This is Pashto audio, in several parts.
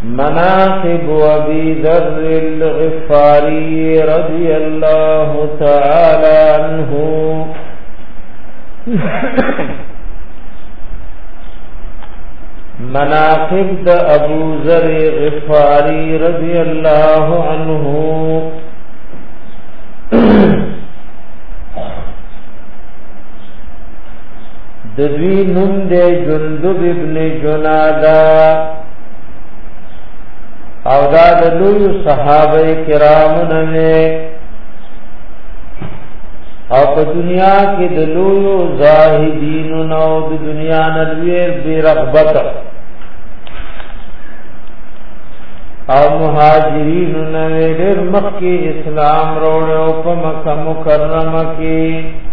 مناقب ابي ذر الغفاري رضي الله تعالى عنه مناقب د ابو ذر غفاری رضی اللہ عنہ دوی نوم دے جندب ابن جنادا او دا دلوی صحابه کرام نے او په دنیا کې دلوی زاهدین نو د دنیا نلوی بے رغبت او مهاجرین نو ډېر مخکې اسلام وروړو په مکه مکرمه کې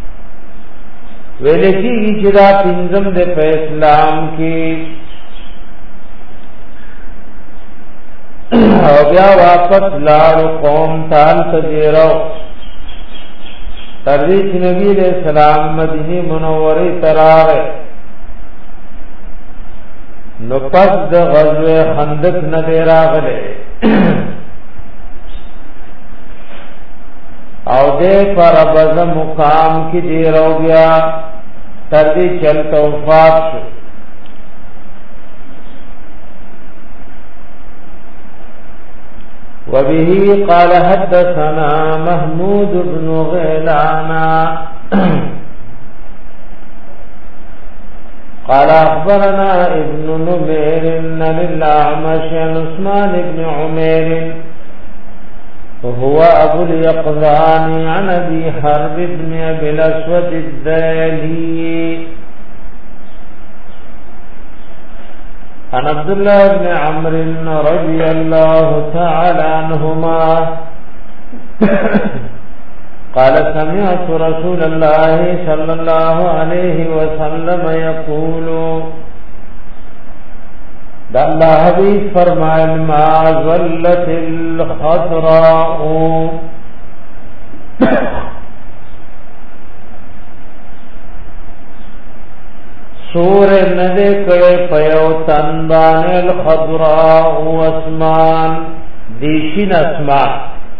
ویل کېږي چې دا پنځم د اسلام کې او بیا واپس لاړ قوم تال تجرو ترویج نبی علیہ السلام مدینه منوره تراغه نو پس د غزوه خندق نه راغله او دې پر بز مقام کې دی رو بیا تر دې چلته وفات شو وبه قال حدثنا محمود بن غيلان قال اخبرنا ابن نمير ان للأعمش عن عثمان بن عمير وهو ابو اليقظان عن ابي حرب بن ابي الاسود الدالي عن عبد الله بن عمرو رضي الله تعالى عنهما قال سمعت رسول الله صلى الله عليه وسلم يقول دا اللہ حبیب فرمائے ما ظلت الخضراء سور ندے کڑے پیو تنبان الخضراء اسمان دیشن اسمان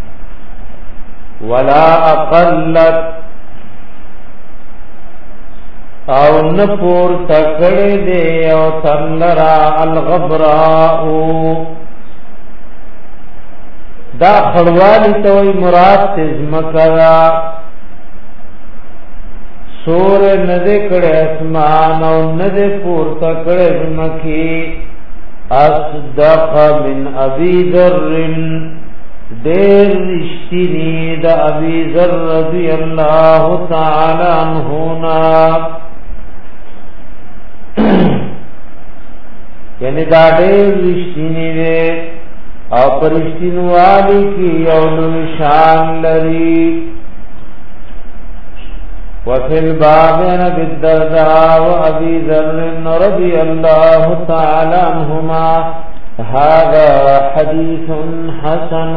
ولا اقلت او نپور تکڑے دے او تنلرا الغبراء دا خڑوالی توی مراد تزمکرا سور ندے کڑے اسمان او ندے پور تکڑے زمکی اصدق من ابی ذر دیر رشتینی دا ابی ذر رضی اللہ تعالی عنہونا یعنی دا دیر رشتینی دے او پرشتینوالی کی یولو شان لری وفي الباب عن ابي الدرداء وابي ذر رضي الله تعالى عنهما هذا حديث حسن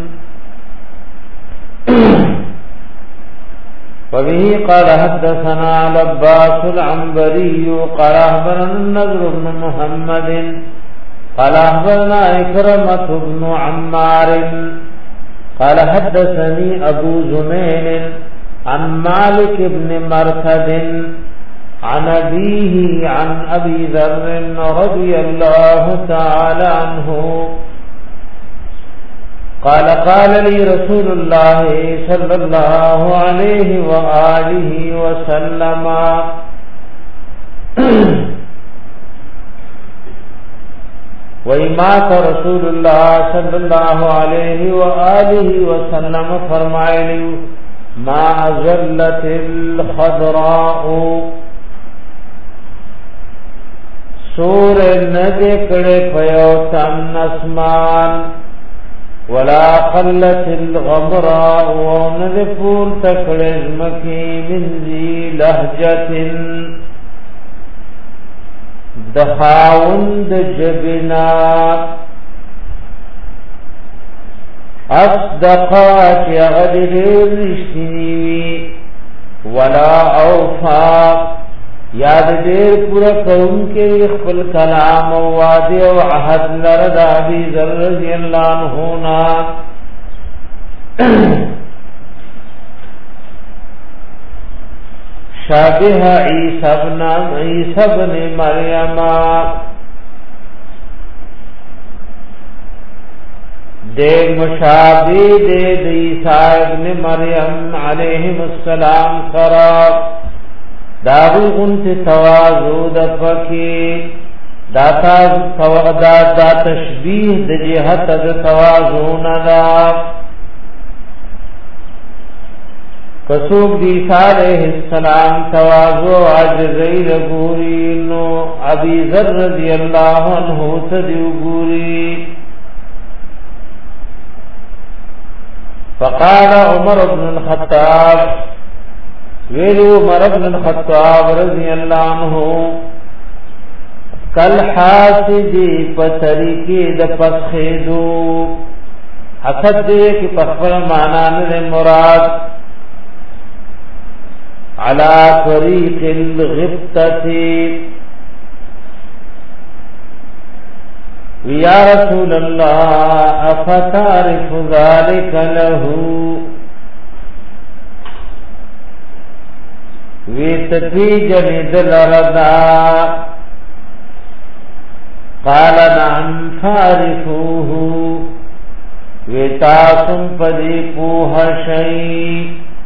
وبه قال حدثنا لباس العنبري قال اخبرنا النضر بن محمد قال اخبرنا إكرمة بن عمار قال حدثني ابو زميل عن مالك بن مرثد عن أبيه عن أبي ذر رضي الله تعالى عنه قال قال لي رسول الله صلى الله عليه وآله وسلم وإمات رسول الله صلى الله عليه وآله وسلم فرمائے ما ظلت الخضراء سور ندے کڑے پیو تن اسمان ولا قلت الغبراء وندے پور تکڑے زمکی من ذی لہجت دخاوند جبنا اصدقات یغدر رشتنیوی ولا اوفا یاد دیر پورا قوم کے خپل کلام و وعد و عہد لرد ابی ذر رضی اللہ عنہ شابہ عیسی ابن مریم دے مشابہ دے عیسی ابن مریم علیہ السلام سرا داوی انت تواضع دفکی دا تشبیح د جهت د تواضع ندا کسوب دی علیہ السلام تواضع عجزی لگوری نو ابی ذر رضی اللہ عنہ تدیو گوری فقال عمر بن الخطاب ویلو عمر بن الخطاب رضی اللہ عنہ کل حاسدی پتریکی د پسخیدو حسد دے کی پخبر معنی مراد على طريق الغبطة يا رسول الله أفتعرف ذلك له ويتفيجن دلردا قال نعم فعرفوه ويتاسم فذيقوه شيء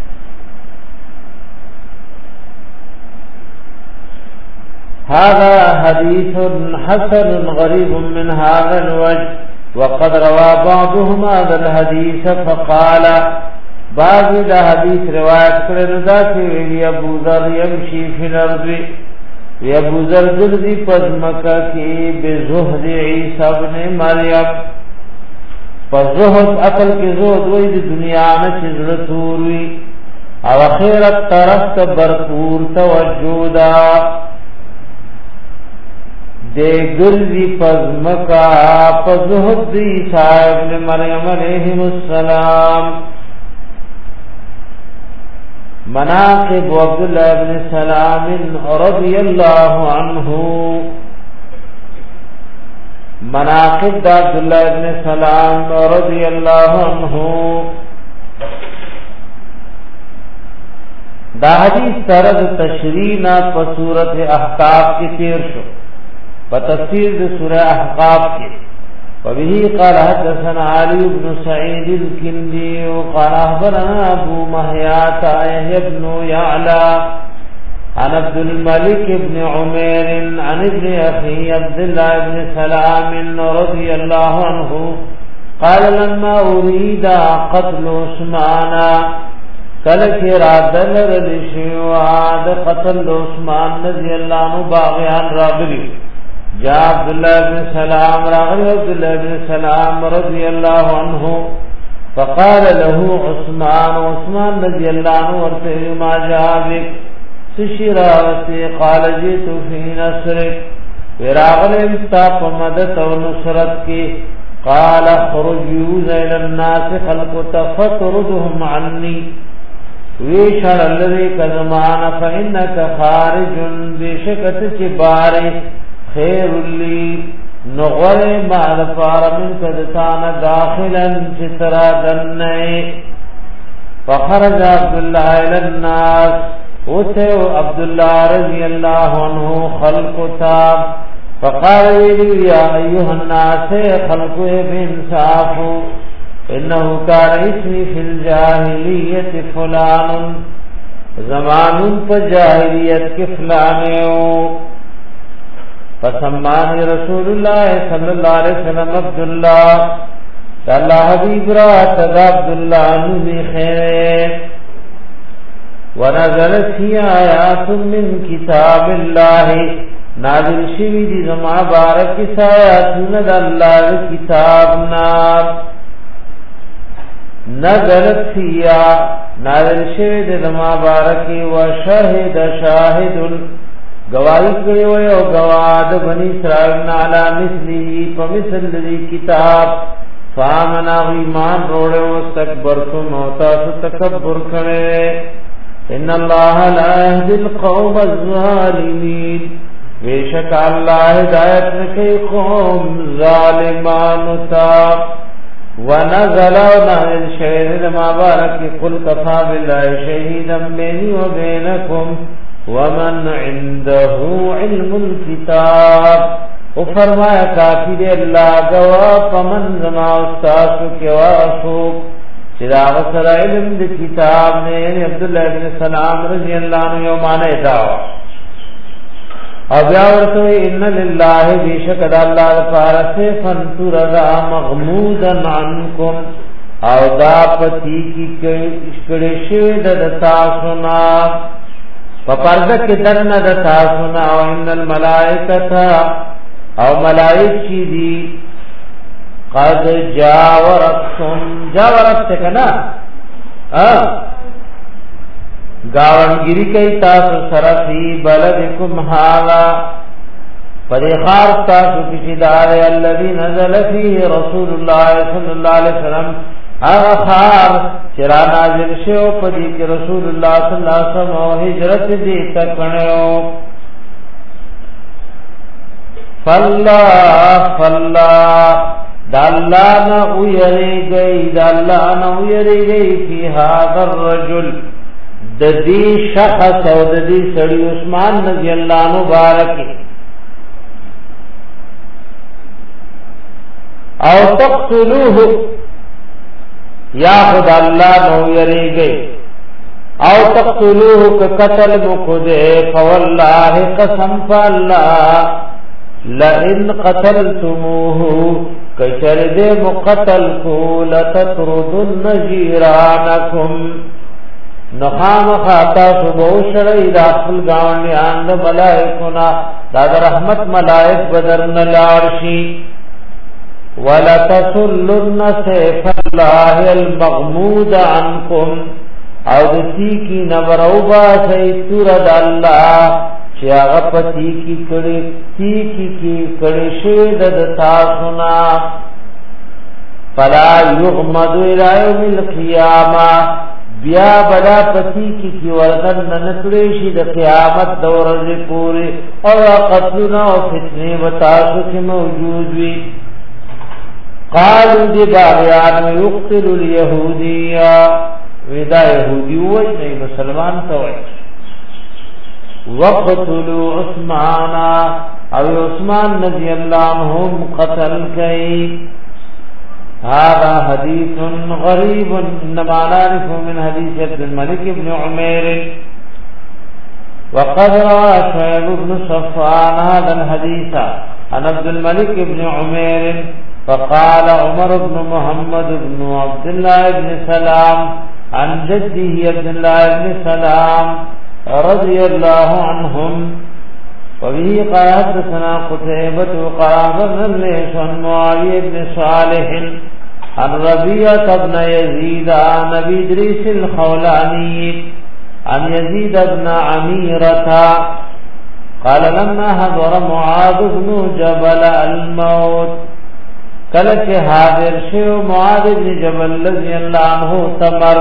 هذا حديث حسن غريب من هذا الوجه وقد روى بعضهم هذا الحديث فقال بعض الحديث روایت کړه دا چې ابو ذر يمشي في الارض ابو ذر ذي پزمکا کې بزهد عيسى ابن مريم فزهد عقل کې زهد وې د دنیا نه چې زړه توري او اخرت طرف ته برپور توجه دے گلوی پزمکا پزہد عیسیٰ ابن مریم علیہ السلام مناقب عبداللہ ابن سلام رضی اللہ عنہ مناقب عبداللہ ابن سلام رضی اللہ عنہ دا حدیث سرد تشرینا پسورت احقاف کی تیر شو وتفسير سورة أحقاف وبه قال حدثنا علي بن سعيد الكندي وقال أخبرنا أبو مهيات يحيى بن يعلى عن عبد الملك بن عمير عن ابن أخي عبد الله بن سلام رضي الله عنه قال لما أريد قتل عثمان کلک رادل رلشواد قتل عثمان رضي الله عنه باغیان راغلی جاء عبد الله بن سلام راغلی عبد الله بن سلام رضی اللہ عنہ فقال له عثمان رضی اللہ عنہ ورته ما جابك سشراوتی قال جئت في نصرك وراغل استاپ مدد و نصرت کی قال خرج يوز الى الناس خلق تفتردهم عني ويشار الذي كزمان فإنك خارج بشكت چباري خیر لی نغور بعد فارمن کدتان داخلا چترا دننے فخرج عبداللہ الى الناس اتو عبداللہ رضی اللہ عنہ خلق تاب فقال ویلی یا ایوہ الناس خلق بانصاف انہو کان اسمی فی الجاہلیت فلان زمان پا جاہلیت کے فلانے فسمانی رسول اللہ صلی اللہ علیہ وسلم عبداللہ اللہ حبیب را تدا عبداللہ نمی خیر ونزلت ہی آیات من کتاب اللہ نازل شوی دی زما بارک کس آیاتون دا اللہ کتابنا نزلت ہی نازل شوی دی زما بارک و شاہد شاہد گواہی کړي وي او گواد بني اسرائيل علی مثلی فمثل ذی کتاب فامنا ایمان روړو استکبرتم او تاسو تکبر کړي ان الله لا يهدي القوم الظالمين بیشک اللہ ہدایت نکی قوم ظالمان تا ونزل ونازل شهید ما بارک قل کفا بالله شهیدا بینی و بینکم ومن عنده علم الكتاب او فرمایا کافی دے اللہ گواہ فمن زما استاسو کے واسو چرا وسر علم دی کتاب نے عبداللہ بن سلام رضی اللہ عنہ یو مانے داوا او بیا ورته ان لله بیشک د الله فارسه فنترا مغمودا عنکم او دا پتی کی کړي شوی د تاسو نا په پرده کې درنه د تاسو نا او ان الملائکه او ملائک چې دي قد جاورت کنا گاونگیری کئی تاسو سرفی بلدکم حالا پریخار تاسو کسی دار اللذی نزل فیه رسول اللہ صلی اللہ علیہ وسلم اغخار چرا نازل شو پدی که رسول اللہ صلی اللہ علیہ وسلم حجرت دیتا کنیو فاللہ دا اللہ نا اویری گئی فی هذا الرجل د دې شخص او د دې سړي عثمان رضی الله عنه مبارک او تقتلوه یا خدا الله نو یریږي او تقتلوه ک قتل مخده فوالله قسم فالله لئن قتلتموه کشر دې مقتل کو لتطردن جيرانكم نخام خاتا سبو شرعی دا خپل گاونیان دا ملائکونا دا دا رحمت ملائک بدرن لارشی وَلَتَسُلُّنَّ سَيْفَ اللَّهِ الْمَغْمُودَ عَنْكُمْ او دسی کی نبروبا سیتور دا اللہ چی آغا پتی کی کڑی شید دا سنا فَلَا يُغْمَدُ إِلَى يَوْمِ الْقِيَامَةِ بیا بڑا پتی کی وردن ننکڑیشی دا قیامت دورز پوری اور قتلنا و فتنے بتاسو کی موجود وی قالو دی باغیان یقتل الیہودیہ ویدا یہودی ہوئی نہیں مسلمان توئی وقتلو عثمانا او عثمان رضی اللہ عنہم قتل کئی هذا حديث غريب انما نعرف من حديث عبد الملك بن عمير وقد روى شعيب بن صفوان هذا الحديث عن عبد الملك بن عمير فقال عمر بن محمد بن عبد الله بن سلام عن جده عبد الله بن سلام رضي الله عنهم وبه قال حدثنا قتيبة وقال بن ليث عن معاوية بن صالح عن ربيعة بن يزيد عن أبي إدريس الخولاني عن يزيد بن عميرة قال لما حضر معاذ بن جبل الموت کلچ حاضر شو معاذ بن جبل رضي الله عنه تمر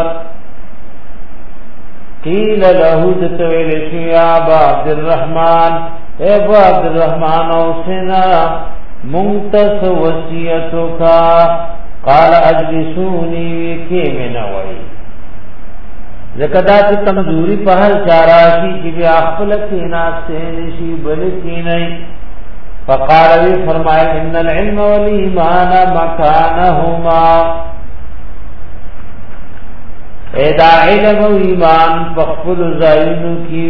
قيل له تتويل شو يا أبا عبد الرحمن اے ابو عبد الرحمن اوسنا منتس وصیتو کا قال اجلسونی کی منوئی زکدات کمزوری پہل چاراشی کی بھی اخفل کی ناستے نشی بلکی نہیں فقال وی فرمائے ان العلم والایمان مکانہما ایدا علم و ایمان فقبل زائنو کی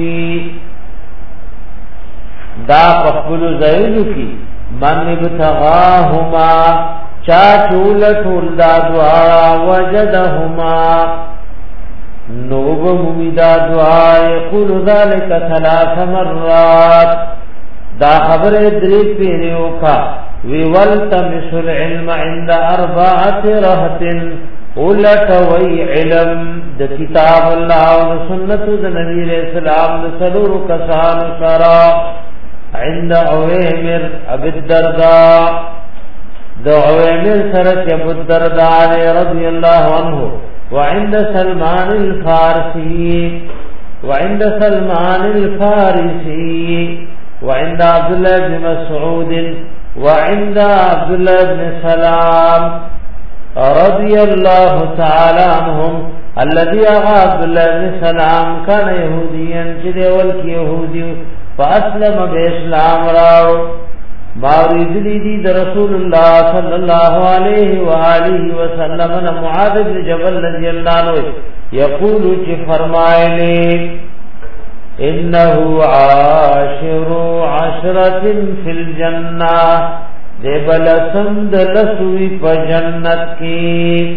دا پخبل زیلو کی من ابتغاهما چا چول ټول دا دعا وجدهما نوب ممیدا دعا یقول ذلك 3 مرات دا خبر دری پیریو کا ویولتمس العلم عند 4 رهط اولتوی علم د کتاب الله و سنت د نبی علیہ السلام د سلور کسان سرا عند عویمر ابو الدرداء دو عویمر سرت ابو الدرداء رضی اللہ عنہ وعند سلمان الفارسی وعند سلمان الفارسي وعند عبد الله بن مسعود وعند عبد الله بن سلام رضي الله تعالى عنهم الذي عبد الله بن سلام كان يهوديا جدي ولك يهودي فاسلم باسلام راو مارد لدي رسول الله صلى الله عليه واله وسلم معاذ بن جبل رضي الله عنه يقول کہ فرمائے انه عاشر عشرة في الجنة دے بلسم دلسوی پا جنت کی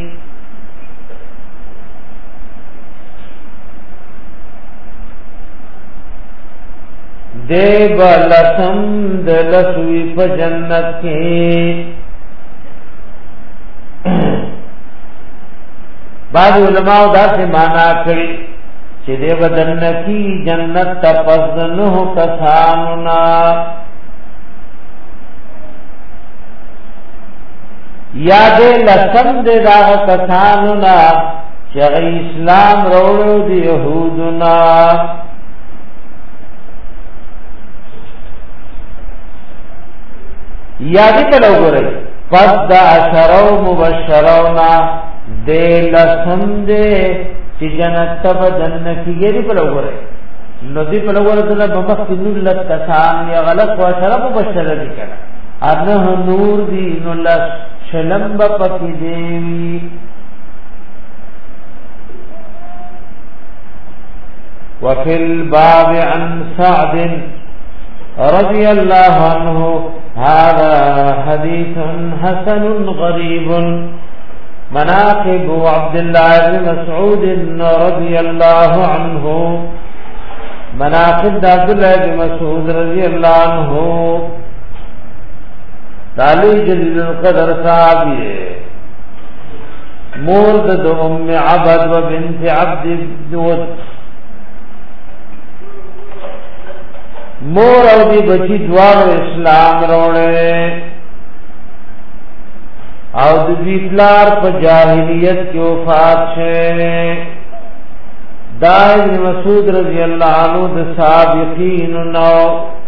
دے بلسم دلسوی پا جنت کی بعض علماء دا سے مانا کری چې دې بدن کی جنت تپزنه کسانونا یاد لسم دې دا کسانونا چې اسلام وروړو دی يهودنا یادی په لوګره پس دا اشرو مبشرونا دې لسم دې چې جنت ته بدن کیږي په لوګره نو دې په لوګره ته په مخ کې نور لک کسان یا غلط او شرف مبشر دي کړه انه نور دي نو لس شلم پکې دی وفي الباب عن سعد رضي الله عنه هذا حديث حسن غريب مناقب عبد الله بن مسعود رضي الله عنه مناقب عبد الله بن مسعود رضي الله عنه تعالی جلیل القدر صحابی مورد دو ام عبد و بنت عبد دوت مور او دی بچی دوارو اسلام روڑے او دی پلار پا جاہلیت کی وفات شے دائم مسعود رضی اللہ عنہ دی سابقین نو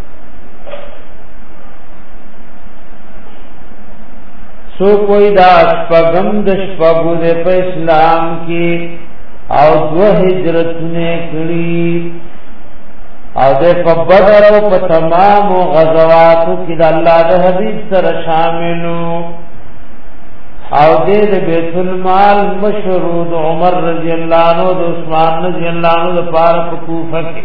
سو کوئی دا شپگم دا شپگو دے پا اسلام کی او دو ہجرتنے کری او دے پا بدر او پا تمام غزواتو کی دا اللہ دا حبیب سر شاملو او دے دے بیت المال مشرود عمر رضی اللہ عنہ دا عثمان رضی اللہ عنہ دا پارک کوفہ کی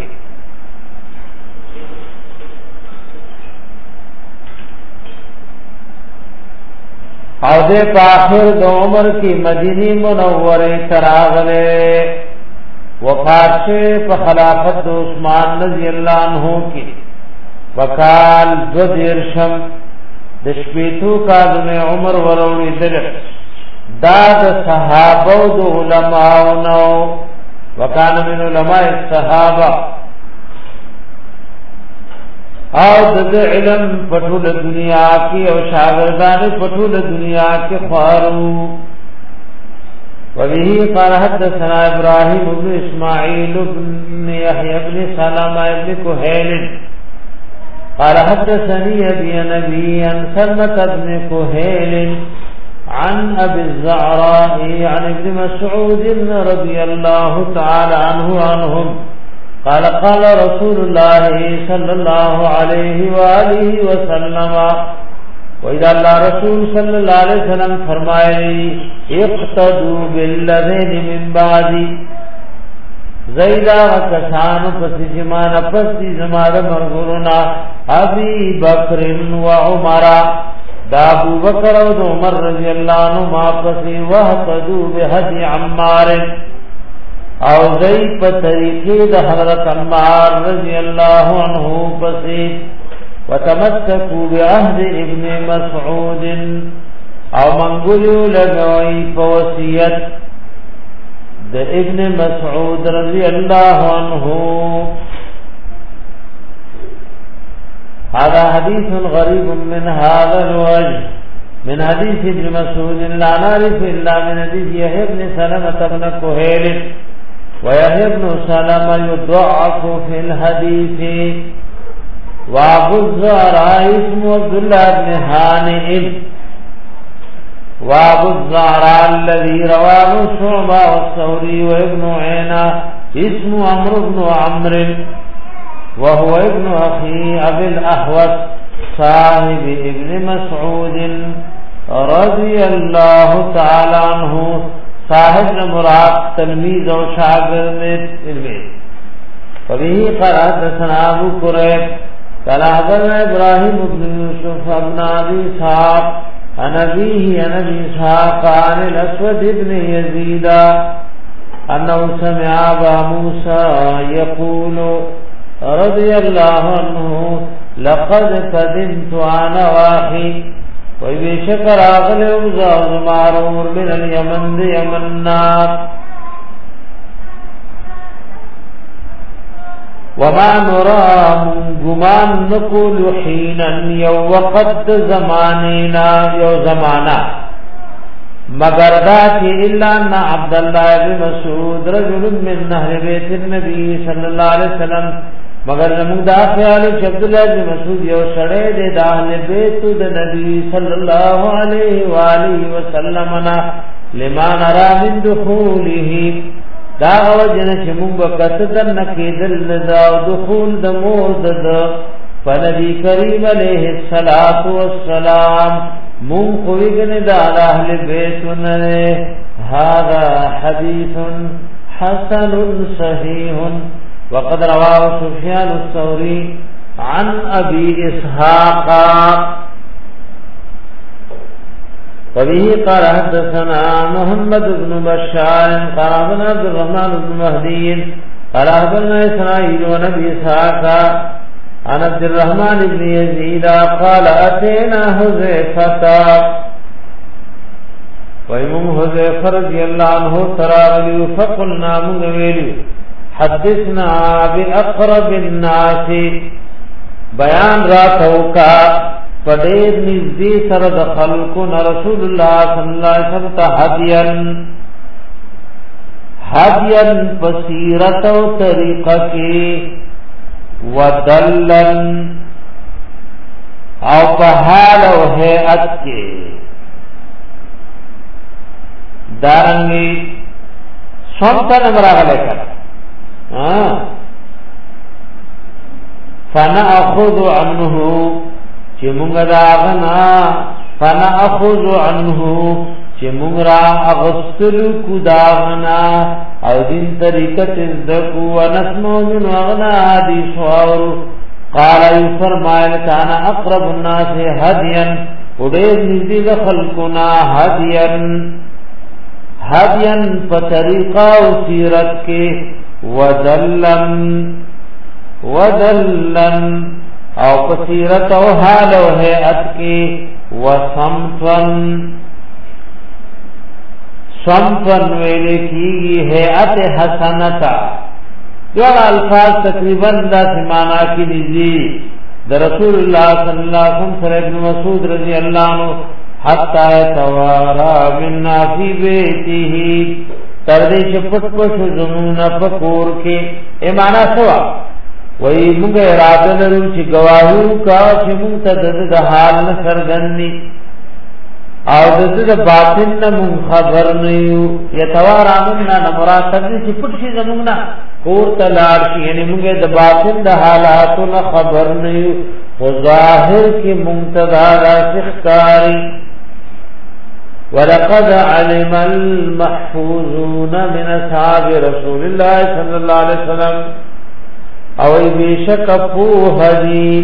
او دے پا آخر دا عمر کی مدینی منوری تراغلے وفات شے پا خلافت دا عثمان رضی اللہ عنہ کی وکال دو دیرشم دشپیتو کالن عمر وروڑی دل داد صحابہ دو علماؤنو وکان من علماء الصحابہ او د علم پټول دنیا کې او شاګردان پټول دنیا کې خارو وبه قال حدثنا ابراهيم بن اسماعيل بن يحيى بن سلمة بن كهيل قال حدثني ابي نبي عن سلمة بن كهيل عن ابي الزعراء عن ابن مسعود رضي الله تعالى عنهم قال قال رسول الله صلى الله عليه وآله وسلم وإذا الله رسول صلى الله عليه وسلم فرمائے اقتدوا بالذين من بعد زیدہ کسان پس جمان پس زمان مرغرنا ابی بکر و عمر دا ابو بکر و عمر رضی اللہ عنہ ما پس وحتدوا بهدی عمار او زی په طریقې د حضرت عمار رضی الله عنه پسې وتمسكوا بعهد ابن مسعود او منګولو لګوي په وصیت د ابن مسعود رضی الله عنه هذا حديث غريب من هذا الوجه من حديث ابن مسعود لا نعرف الا من حديث يحيى بن سلمة بن كهيل ويحيى بن سلمة يضعف في الحديث وابو الزهراء اسمه عبد الله بن هانئ وابو الزهراء الذي رواه شعبة والثوري وابن عيينة اسمه عمرو بن عمرو وهو ابن اخي ابي الاحوص صاحب ابن مسعود رضي الله تعالى عنه صاحب مراد تلميذ و شاگرد علم فبه قال حدثنا ابو قريب قال حدثنا ابراهيم بن يوسف بن ابي اسحاق عن ابيه عن ابي اسحاق عن الاسود بن يزيد انه سمع ابا موسى يقول رضي الله عنه لقد قدمت انا واخي وبشكر اغلب زاز معرور من اليمن يمننا وما نرى گمان نقول حينا يو وقت زماننا يو زمانا مگر ذات الا ان عبد الله بن مسعود رجل من اهل بيت النبي صلى الله عليه وسلم مگر زمون دا خیال چې عبد الله بن مسعود یو سړی دی د اهل بیت د نبی صلی الله علیه و آله وسلم نا لما نرى من دخوله دا وجن چې موږ وکړه نه کېدل دا دخول د مور د نبی کریم علیه الصلاۃ والسلام مون خوګنه د اهل بیت نه هذا حدیث حسن صحیح وقد رواه سفيان الثوري عن ابي اسحاق وبه قال حدثنا محمد بن بشار قال ابن عبد الرحمن بن مهدي قال حدثنا اسرائيل بن ابي اسحاق عن عبد الرحمن بن يزيد قال اتينا حذيفه ويم حذيفه رضي الله عنه تراغلي فقلنا من ویلی حدثنا باقرب الناس بیان راتوکا پدیر نزدی سر د خلقنا رسول الله صلی الله علیه وسلم هدیان بصیرت او طریقه کی ودلن او په حال او هيئت کې دارنګي څنګه نمبر کړه فنأخذ عنه چې موږ راغنا فنأخذ عنه چې موږ را اغسل کو داغنا او دین طریقت ذکو ونسمو من اغنا حدیث اور قال فرمایل کان اقرب الناس هديا وډیر نږدې خلقنا هديا په طریقه او سیرت کې ودلن او پسیرت او حال او حیعت کی صمتن ویلے کی حیعت حسنتا جو الفاظ تقریبا دا سمانا کی نزی دا رسول اللہ صلی اللہ علیہ وسلم صلی ابن مسعود رضی اللہ عنہ حتی توارا مننا فی بیتیہی تردی شپٹ پشو زمون پکور کے ایمانا سوا وی مونږ اراده لرو چې گواهو کا چې مونږ ته د حال نه سرګنی او د باطن نه مونږ خبر نه یو یتوارامنا مراتب چې پټ شي زمونږ نه کور ته لاړ شي یعنی مونږ د باطن د حالاتو نه خبر نه یو خو ظاهر کې منتدا راځخکاری ولقد علم المحفوظون من اصحاب رسول الله صلی الله علیه وسلم او بیشک پوهدی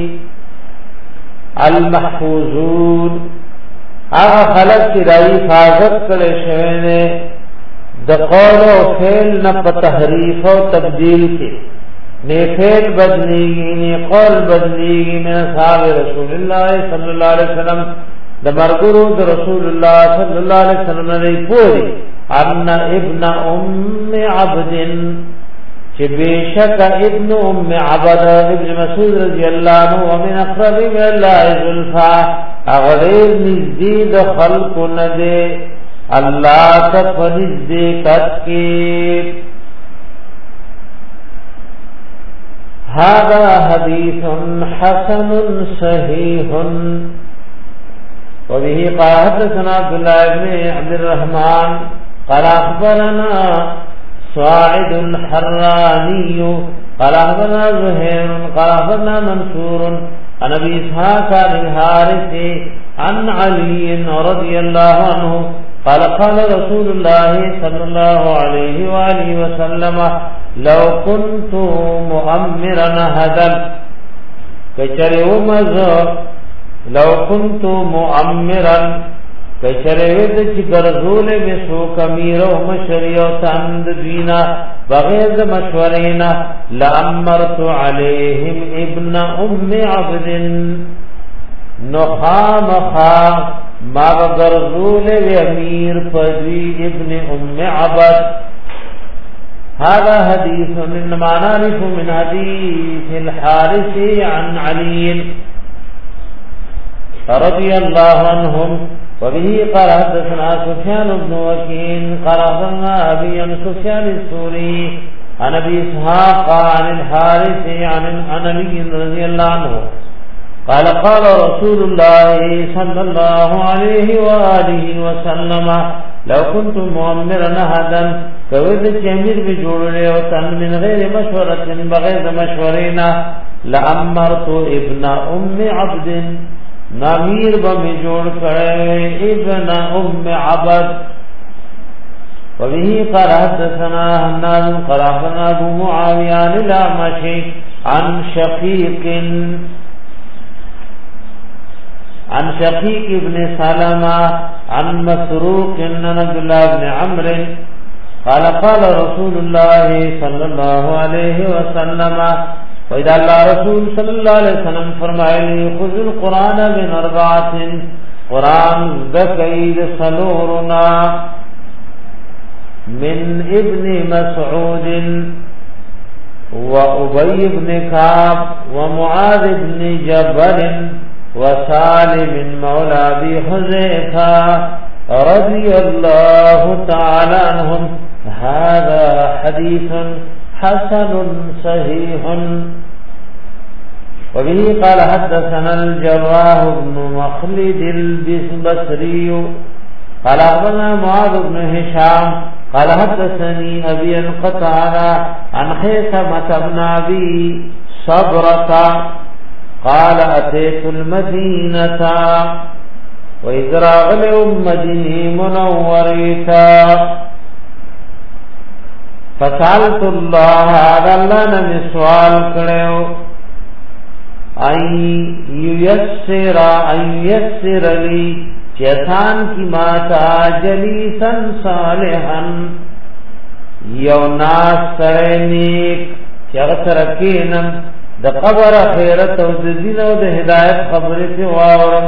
المحفوظون هغه خلق چې دای حفاظت کړي شوی نه د قول او فعل نه په تحریف او تبديل کې نه فعل بدلیږي نه قول بدلیږي نه اصحاب رسول الله صلی الله علیه وسلم د مرګرو د رسول الله صلی الله علیه وسلم نه پوری ان ابن ام عبد چې بشک ابن ام عبد ابن مسعود رضی الله عنه ومن اقرب الله زلفا اغیر نزدید خلق نده اللہ تفنزد کتکی هذا حديث حسن صحيح. وبه قال حدثنا عبد الله بن عبد الرحمن قال اخبرنا صاعد الحراني قال اخبرنا زهير قال اخبرنا منصور عن ابي اسحاق عن الحارث عن علي رضي الله عنه قال قال رسول الله صلى الله عليه واله وسلم لو كنت مؤمرا هدل کچریو مز لو كنت مؤمرا کچریو د چې ګرځول به سو کمیر او مشریو تند دینا بغیر مشورینا لامرت عليهم ابن ام عبد نخامخا ما ګرځول به امیر فدی ابن ام عبد. هذا حديث انما نعرف من حديث الحارث عن علي رضي الله عنهم. وبه قال حدثنا سفيان بن وكيع قال اخبرنا ابي عن سفيان الثوري عن ابي اسحاق عن الحارث عن علي رضي الله عنه قال قال رسول الله صلى الله عليه واله وسلم لو كنت مؤمرا احدا فوذ امير بجوړه او تن من غير مشوره بغیر مشورینا لامرت ابن ام عبد نامیر بمی جوڑ کرے ابن ام عبد. وبه قال حدثنا حناد قال اخبرنا ابو معاويه الاعمش عن شقيق ابن سلمة عن مسروق عن عبد الله بن عمرو قال قال رسول الله صلى الله عليه وسلم وإذا الله رسول صلى الله عليه وسلم فرمائے خذ القرآن من اربعات قرآن ذکید سلورنا من ابن مسعود وأبي بن كعب ومعاذ بن جبل وسالم مولى ابي حذيفه رضي الله تعالى عنهم. هذا حديث حسن صحيح. وبه قال حدثنا الجراح بن مخلد البصري قال اخبرنا معاذ بن هشام قال حدثني ابي قتادة عن خيثمة بن ابي صبرة قال اتيت المدينة واذ راغلهم مدينه منورتا فسالت الله هذا الله نے سوال کړو اي ييسر لي چسان کی ماتا جلیسن صالحا یو ناس سرنیک چغسرکینم د قبر خیرت او د دین او د هدایت خبره ته واورم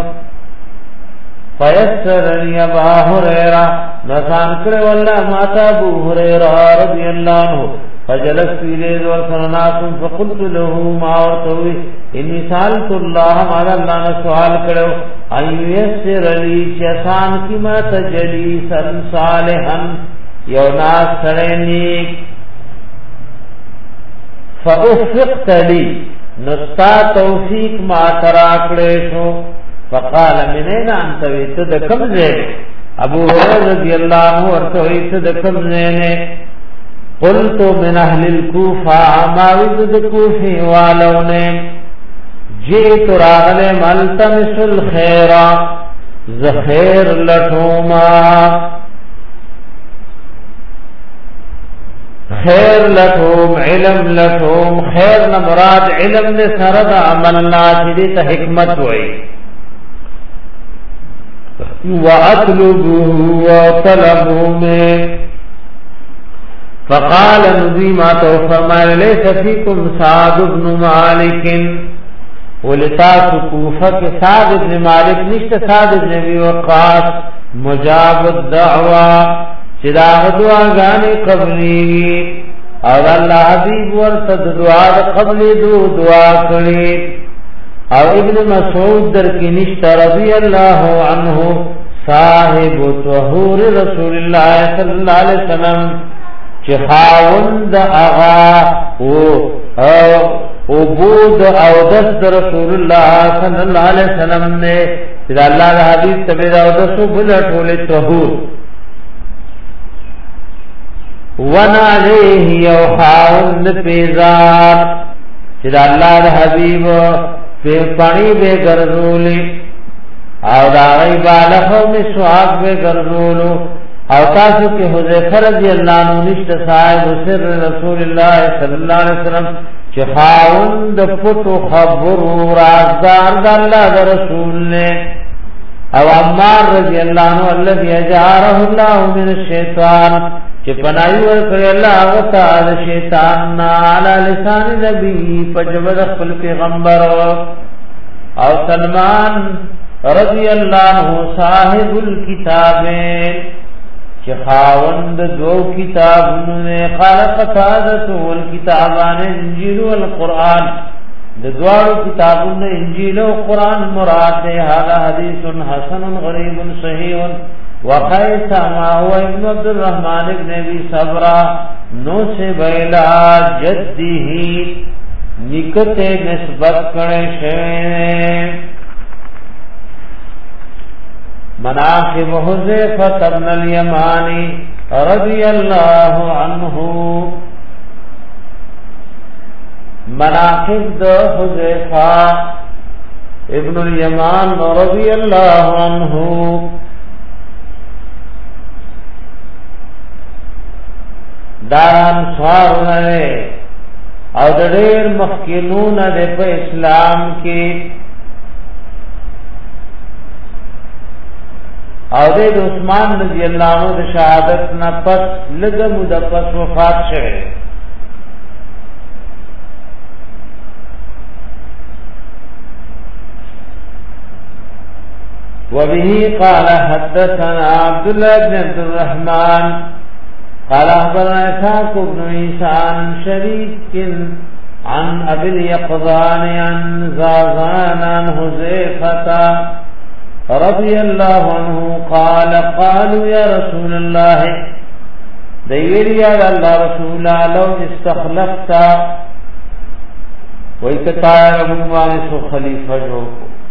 فیسرنی ابا هریرہ نسان کرے واللہ ماتا ابو هریرہ رضی اللہ عنہ فجلست الیہ ورسنناسم فقلت له ما ورتوی انی سالت اللہ مالا اللہ نے سوال کرو ایسر لی چسان کی ماتا جلیسا صالحا یو ناس سرینیک فافقت لی نستا توفیق ما تراکڑے شو فقال من اين انت ويتد كم زين ابو هريره رضي الله عنه ورته ويتد كم زين قلت من اهل الكوفه ما وجد كوفي والون جئت راغل ملتمس الخير زخير لټوما خیر لټوم علم لټوم خیر نه مراد علم نه سره د عمل نه چې ته حکمت وای وَأَطْلُبُهُ وَطَلَبُهُ فقال نظیمات فرمائے ليس فيكم سعد بن مالك ولتاس کوفہ کے سعد بن مالک نشت سعد بن ابي وقاص مجاب الدعوى چدا دعا غانے قبلی اور اللہ حبیب ورتد دعا قبلی دعا کړي او ابن مسعود در کی نشت رضی اللہ عنہ صاحب طهور رسول اللہ صلی اللہ علیہ وسلم چه خاوند اغا عبود او دست رسول الله صلی الله علیه وسلم نے چې الله د حبیب تبع او دست بل ټول طهور ونا علیه یو خاوند پیزار چې الله د حبیب په پانی به ګرځولې او دا غي بالغ مسواک به ګرځولو او تاسو کې حذیفه رضی الله عنه نشته صاحب سر رسول الله صلی الله علیه وسلم چې خاوند پټو خبرو رازدار د الله د رسول نه او عمار رضی الله عنه الذي اجاره الله من الشیطان چې پناهي ورکړي الله هغه تعالی شیطان علی لسان نبی پجبد خپل پیغمبر او سلمان رضی الله عنه صاحب الكتابین چې خاوند دو کتابونو نه خلق قطادت والکتابان انجیل والقرآن د دوارو کتابونو انجیل او قرآن مراد ده هذا حدیث حسن غریب صحیح وقیس ما هو ابن عبد الرحمن ابن ابي صبرا نو سے بیلا جدی نکته نسبت کړي شه مناقب حذیفہ بن الیمانی رضی اللہ عنہ مناقب د حذیفہ ابن الیمان رضی اللہ عنہ داران سوارونه او د ډېر مخکینون د په اسلام کې او د عثمان رضی الله عنه د شهادت نه پس لږه موده پس وفات شوه وبه قال حدثنا عبد الله بن عبد الرحمن قال أخبرنا إسحاق بن عيسى عن شريك عن أبي اليقظان عن زازان عن حذيفة رضي الله عنه قال قالوا يا رسول الله ديريا الله رسول لو استخلفت ويكتاير من وارث خليفة جو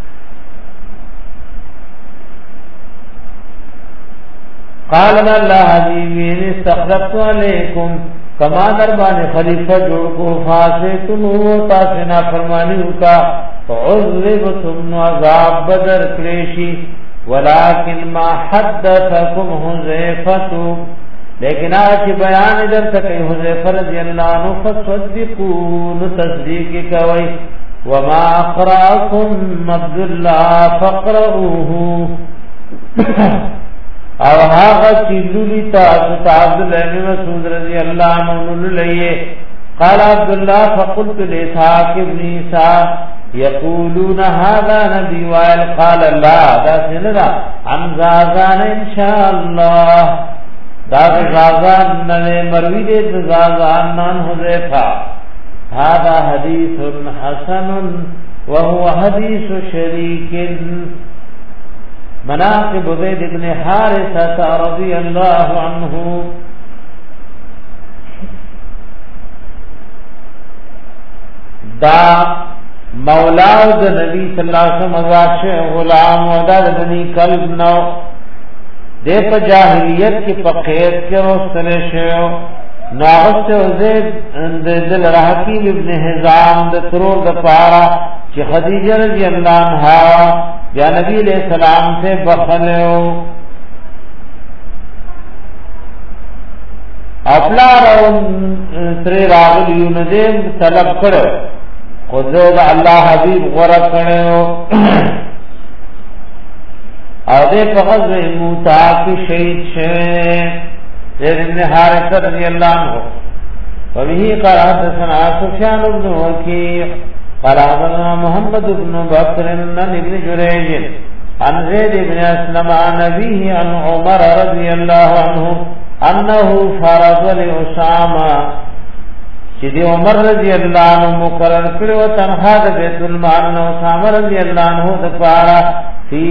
قال الله حبيبي استخلفت عليكم كما دربان خلیفہ جوړ کو فاسقون و تاسنا فرمانی وکا عذبتم عذاب بدر کریشی ولكن ما حدثكم حذیفه لیکن آج بیان در تک حذیفہ رضی اللہ عنہ فصدقون تصدیق کوي وما اقراكم عبد الله فقروه او هغه چې لولي تاسو عبد الله بن مسعود رضی الله عنه للیه قال عبد الله فقلت لإسحاق بن عيسى يقولون هذا نبي وائل قال لا دا سندا عن زازان ان شاء الله دا زازان نه مروي دي زازان نن حذيفه هذا حديث حسن وهو حديث شريك مناقب زید بن حارثة رضی اللہ عنہ دا مولا د نبی صلی الله علیه وسلم واشه غلام او د بنی کلب نو د په جاهلیت کې په خیر کې روستل شو ناغت زید د دل حکیم ابن حزام د ترور د پارا چې خدیجه رضی الله عنها یا نبی علیہ السلام سے بخلو اپلا رو تری راغلیو ندیم طلب کرو خودد اللہ حبیب غرق کرو او دے فغض موتا کی شہید شوئے زید ابن حارث رضی اللہ عنہ وبه قال حدثنا سفیان بن وکیع قال أخبرنا محمد بن بكر عن ابن جريج عن زيد بن أسلم عن أبيه عن عمر رضي الله عنه أنه فرض لأسامة چې عمر رضي الله عنه مقرر کړو تنخوا د بیت المال نو أسامة رضي الله عنه د پاره في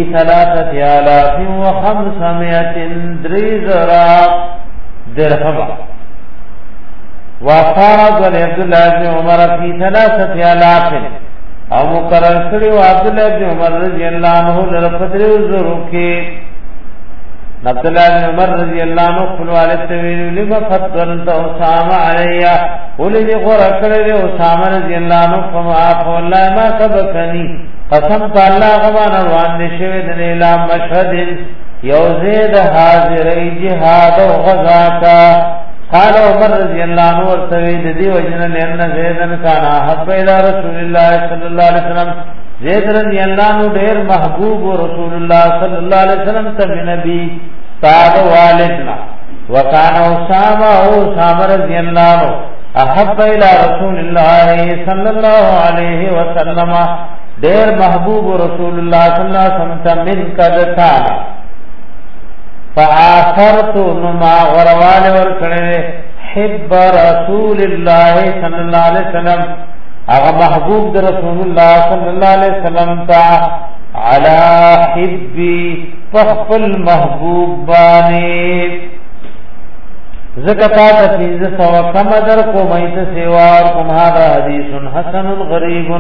3500 درهم وفرض عبد الله بن عمر في 3000 او مقرر کړي عبد الله بن عمر رضی الله عنه لپاره زرو کې عبد الله بن عمر رضی الله عنه خپل والد ته ویل لما فضلت اسامه علیا ولذي غره کړي اسامه رضی الله عنه فما والله ما سبقني قسم الله غوان روان نشوي د اعلان مشهد یوزید حاضر جهاد او غزا کا قال عمر رضی اللہ عنہ ورتوی دی وجنا لئن زیدن کان حب الى رسول الله صلی الله علیه وسلم زید رضی اللہ عنہ ډیر محبوب رسول الله صلی الله علیه وسلم ته نبی صاحب والدنا وکان اسامه رضی اللہ عنہ احب الى رسول الله صلی الله علیه وسلم ډیر محبوب رسول الله صلی الله علیه وسلم ته من کدتا فآثرت نما غروال ورکڑے حب رسول اللہ صلی اللہ علیہ وسلم اغا محبوب در رسول اللہ صلی اللہ علیہ وسلم تا علا حبی فخفل محبوب بانی زکتا تفیز سوا کم در کو میت سوار کمہارا حدیث حسن غریب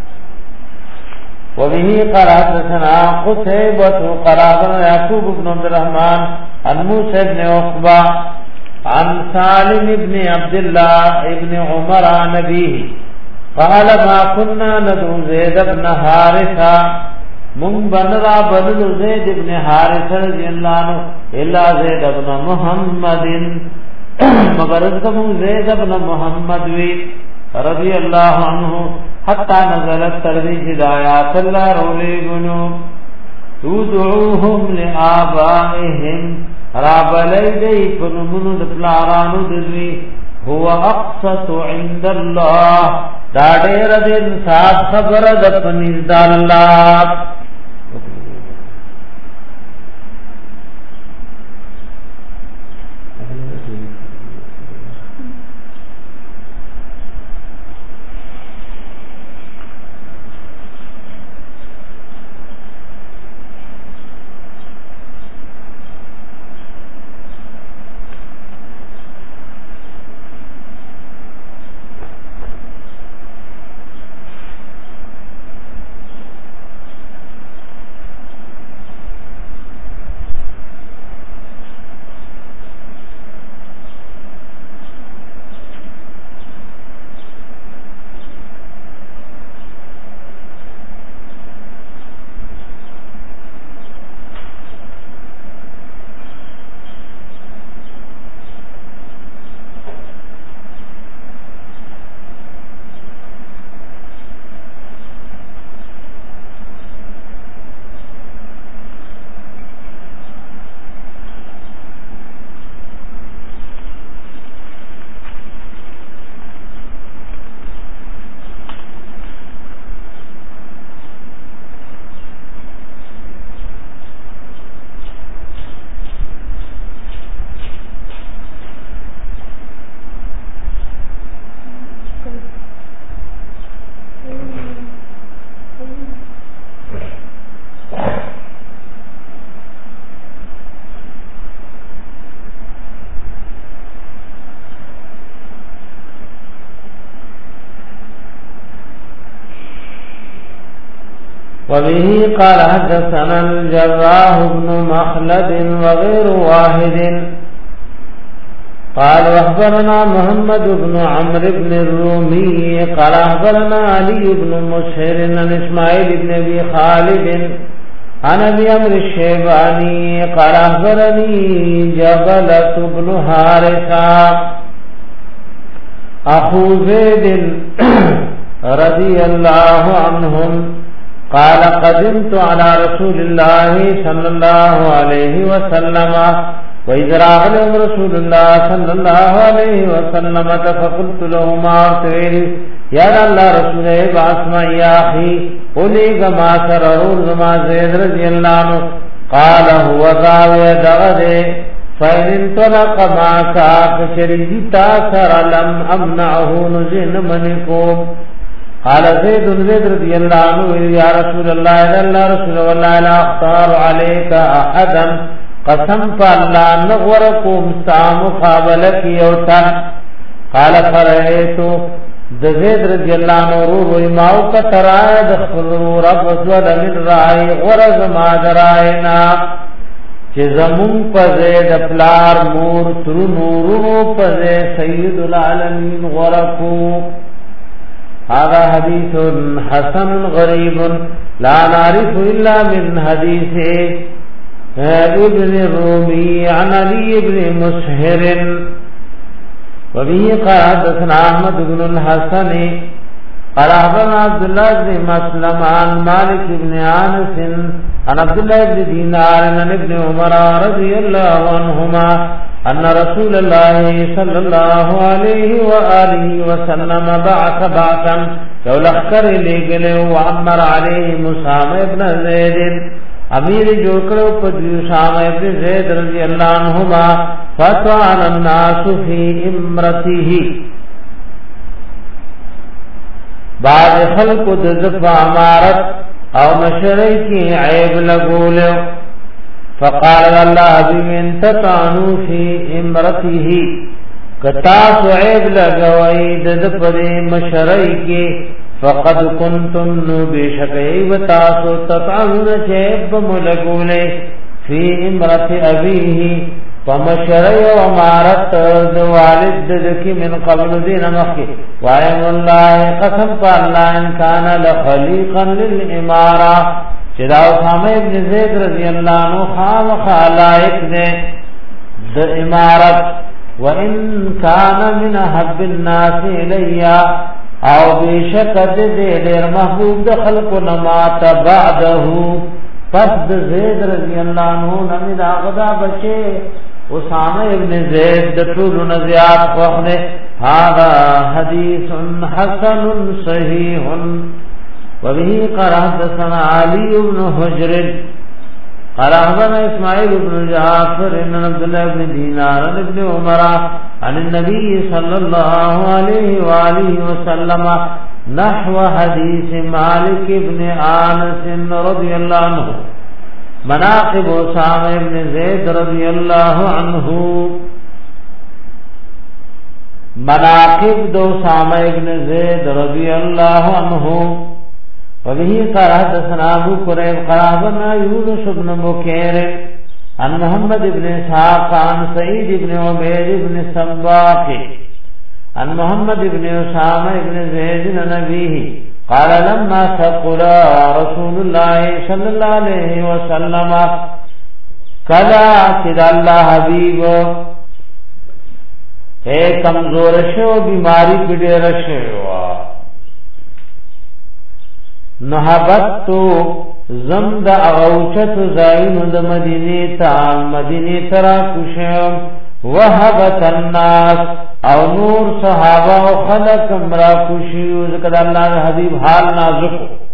وبه قال حدثنا قتيبة قال حدثنا يعقوب بن عبد الرحمن عن موسى بن عقبة عن سالم بن عبد الله بن عمر عن أبيه قال ما كنا ندعو زيد بن حارثة من بنرا بدل زيد بن حارثة رضي الله عنه إلا زيد بن محمد مبرزكم زيد بن محمد رضي الله عنه حتى نزلت ترديج آيات الله رولي بنو تدعوهم لآبائهم راب ليدي فنمن دفلاران دلوي هو اقصت عند الله دا دیر دین صاحب خبر دفنیز دا اللہ وبه قال حدثنا الجراح بن مخلد وغير واحد قال أخبرنا محمد بن عمرو بن الرومي قال أخبرنا علي بن مسهر عن إسماعيل بن أبي خالد عن أبي عمرو الشيباني قال أخبرني جبلة بن حارثة أخو زيد رضي الله عنهم قال قدمت على رسول الله صلى الله عليه وسلم وإذ راغلهم رسول الله صلى الله عليه وسلم فقلت لهما يا الله رسول باسما يا أخي قولي ما سررور ما زيد رضي الله عنه قال هو ذاوي دغده فإن انطلق معك فشريدي تاثر لم أمنعه نزين منكم قال زيد رضي الله عنه يا رسول الله إلا رسول الله لا أختار عليك أحدا قسم فالله نغوركم سام قابلك يوتا قال فرأيت د زید رضی الله عنه روح ماو کا ترای د خپل رب وسول من رای غرض ما دراینا چې زمون په زید پلار مور تر نورو په سید العالمین غرقو. هذا حديث حسن غريب لا نعرف الا من حديث ابن الرومي عن علي بن مسهر وبه قال حدثنا احمد بن الحسن قال اخبرنا عبد الله بن مسلم عن مالك بن انس عن عبد الله بن دينار عن ابن عمر رضي الله عنهما ان رسول الله صلى الله عليه واله وسلم بعث بعثا ولخر لغله وعمر عليه مسامه ابن زيد امیر جوړ کړو په مسامه ابن زید رضی الله عنهما فطعن الناس في امرته. بعض خلق د ذفا امارت او مشرعی کی عیب لګول فقال الله بمن تطعنوا في امرته کتا عیب لګوي د ذفا مشرعی کی فقد كنتم بشكي وتاسو تطعنون شيب ملګول في امرته ابيه فمشرعی و امارت د والد دکی من قبل دین مخی وعیم اللہ قسم پا اللہ ان کان لخلیقا للامارہ چدا اسامہ ابن زید رضی اللہ عنہ خام خالائق دے د امارت وان کان من حب الناس الیا او بیشک دے دیر محبوب د خلق نمات بعده پس د زید رضی اللہ عنہ نمید آغدا بچے اسامہ ابن زید د ټول نزیات وخت هذا حدیث حسن صحیح وبه قال حدثنا علي بن حجر قال اخبرنا اسماعيل بن جعفر ان عبد الله بن دينار عن ابن عمر عن النبي صلى الله عليه واله وسلم نحو حديث مالك بن انس رضي الله عنه مناقب اسامہ ابن زید رضی اللہ عنہ مناقب دو اسامہ ابن زید رضی اللہ عنہ وبه قال حدثنا ابو قريب قال حدثنا يونس بن بكير عن محمد بن اسحاق عن سعيد بن عبيد بن سباق عن محمد بن اسامہ ابن زید نبيه قال لما ثقل رسول الله صلى الله عليه وسلم کلا چې الله حبيب اے کمزور شو بیماری پډه رشه نهبت تو زمد اوچت زاین د مدینه ته مدینه ترا کوشم وهبت الناس او نور صحابه او خلق مرا خوشیو ذکر الله حبیب حال نازک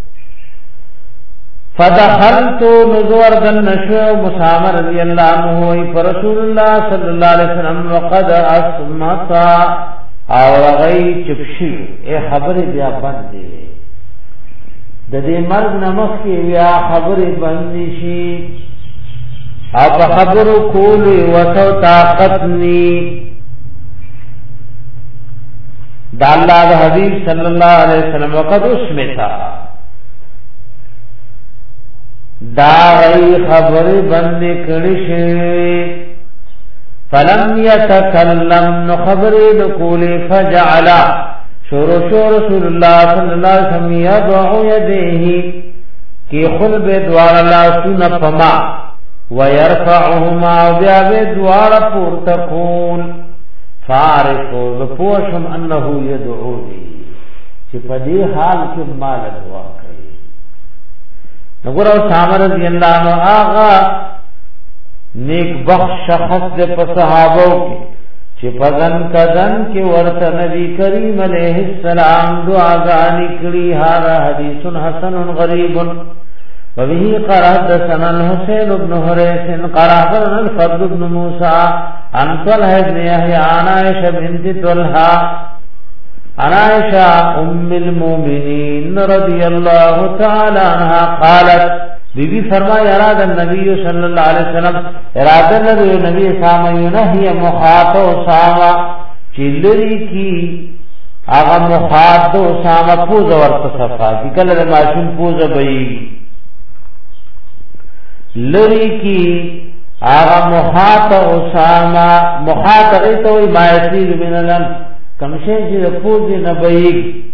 فدخلت نزور دن نشو مسامر رضی اللہ عنہ پر رسول اللہ صلی اللہ علیہ وسلم وقد اسمت او غی چپشی اے خبر بیا بندی د دې مرګ نمخ کې بیا خبر بندی شي او په خبرو کول وسو طاقت ني دا الله حبیب صلی الله علیه وسلم وقد اسمتا دا غي خبر بند کړي شي فلم يتكلم نو خبر نقول فجعل شور رسول الله صلی الله علیه وسلم يدعو يديه کی خلب دوار الله سن پما ويرفعهما بیا دوار پورتقون فارقو بپوشم انه يدعوني چې په دې حال کې مال دعا کوي. نګور او سامر رضی الله عنه آغا نیک بخش شخص د صحابو کې چې پدن کدن کې ورته نبی کریم علیه السلام دعاګانې کړي. هاذا حدیث حسن غریب وبه قال حدثنا الحسين بن حريث قال أخبرنا الفضل بن موسى عن طلحة بن يحيى عن عائشة بنت طلحة عن عائشة أم المؤمنين رضي الله تعالى عنها قالت بی فرمایا اراد النبی صلی اللہ علیہ وسلم اراد النبی ساما ینهی مخاطو ساما چلری کی هغه مخاط اسامه پوز ورته صفا کی کله ماشوم پوز بئی لری کی هغه مخاط اسامه مخاط ایتو ما یسیر من الان کمشه چې پوز نه بئی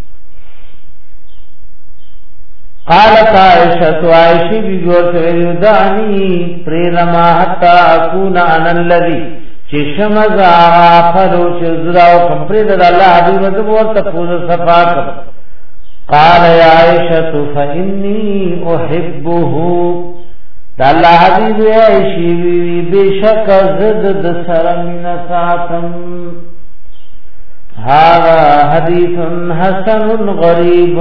قالت عائشة عائشة بيقول يدعني پریرما حتى اكون انا الذي چشمز آفلو چزراو کمپرید اللہ حبیب ازم ورطفوز صفاق قال یا عائشة فإني احبه دا اللہ حبیب عائشی بشک زد سرمین ساتم هذا حدیث حسن غریب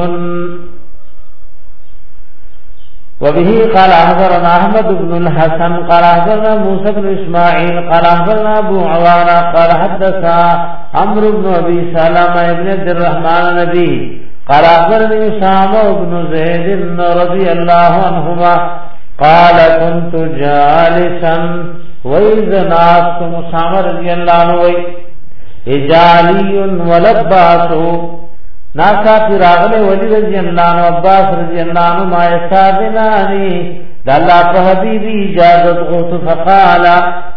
وبه قال أخبرنا أحمد بن الحسن قال أخبرنا موسى بن إسماعيل قال أخبرنا أبو عوانة قال حدثنا عمرو بن أبي سلمة بن عبد الرحمن النبي قال أخبرني أسامة بن زيد رضي الله عنهما قال كنت جالسا وإذا ناست أسامة رضي الله عنه إجالي ولباس ناسا پھر آغلے ولی رضی اللہ عنہ عباس رضی اللہ عنہ ما یستاذنانی دا اللہ پا حبیبی اجازت غوت فقالا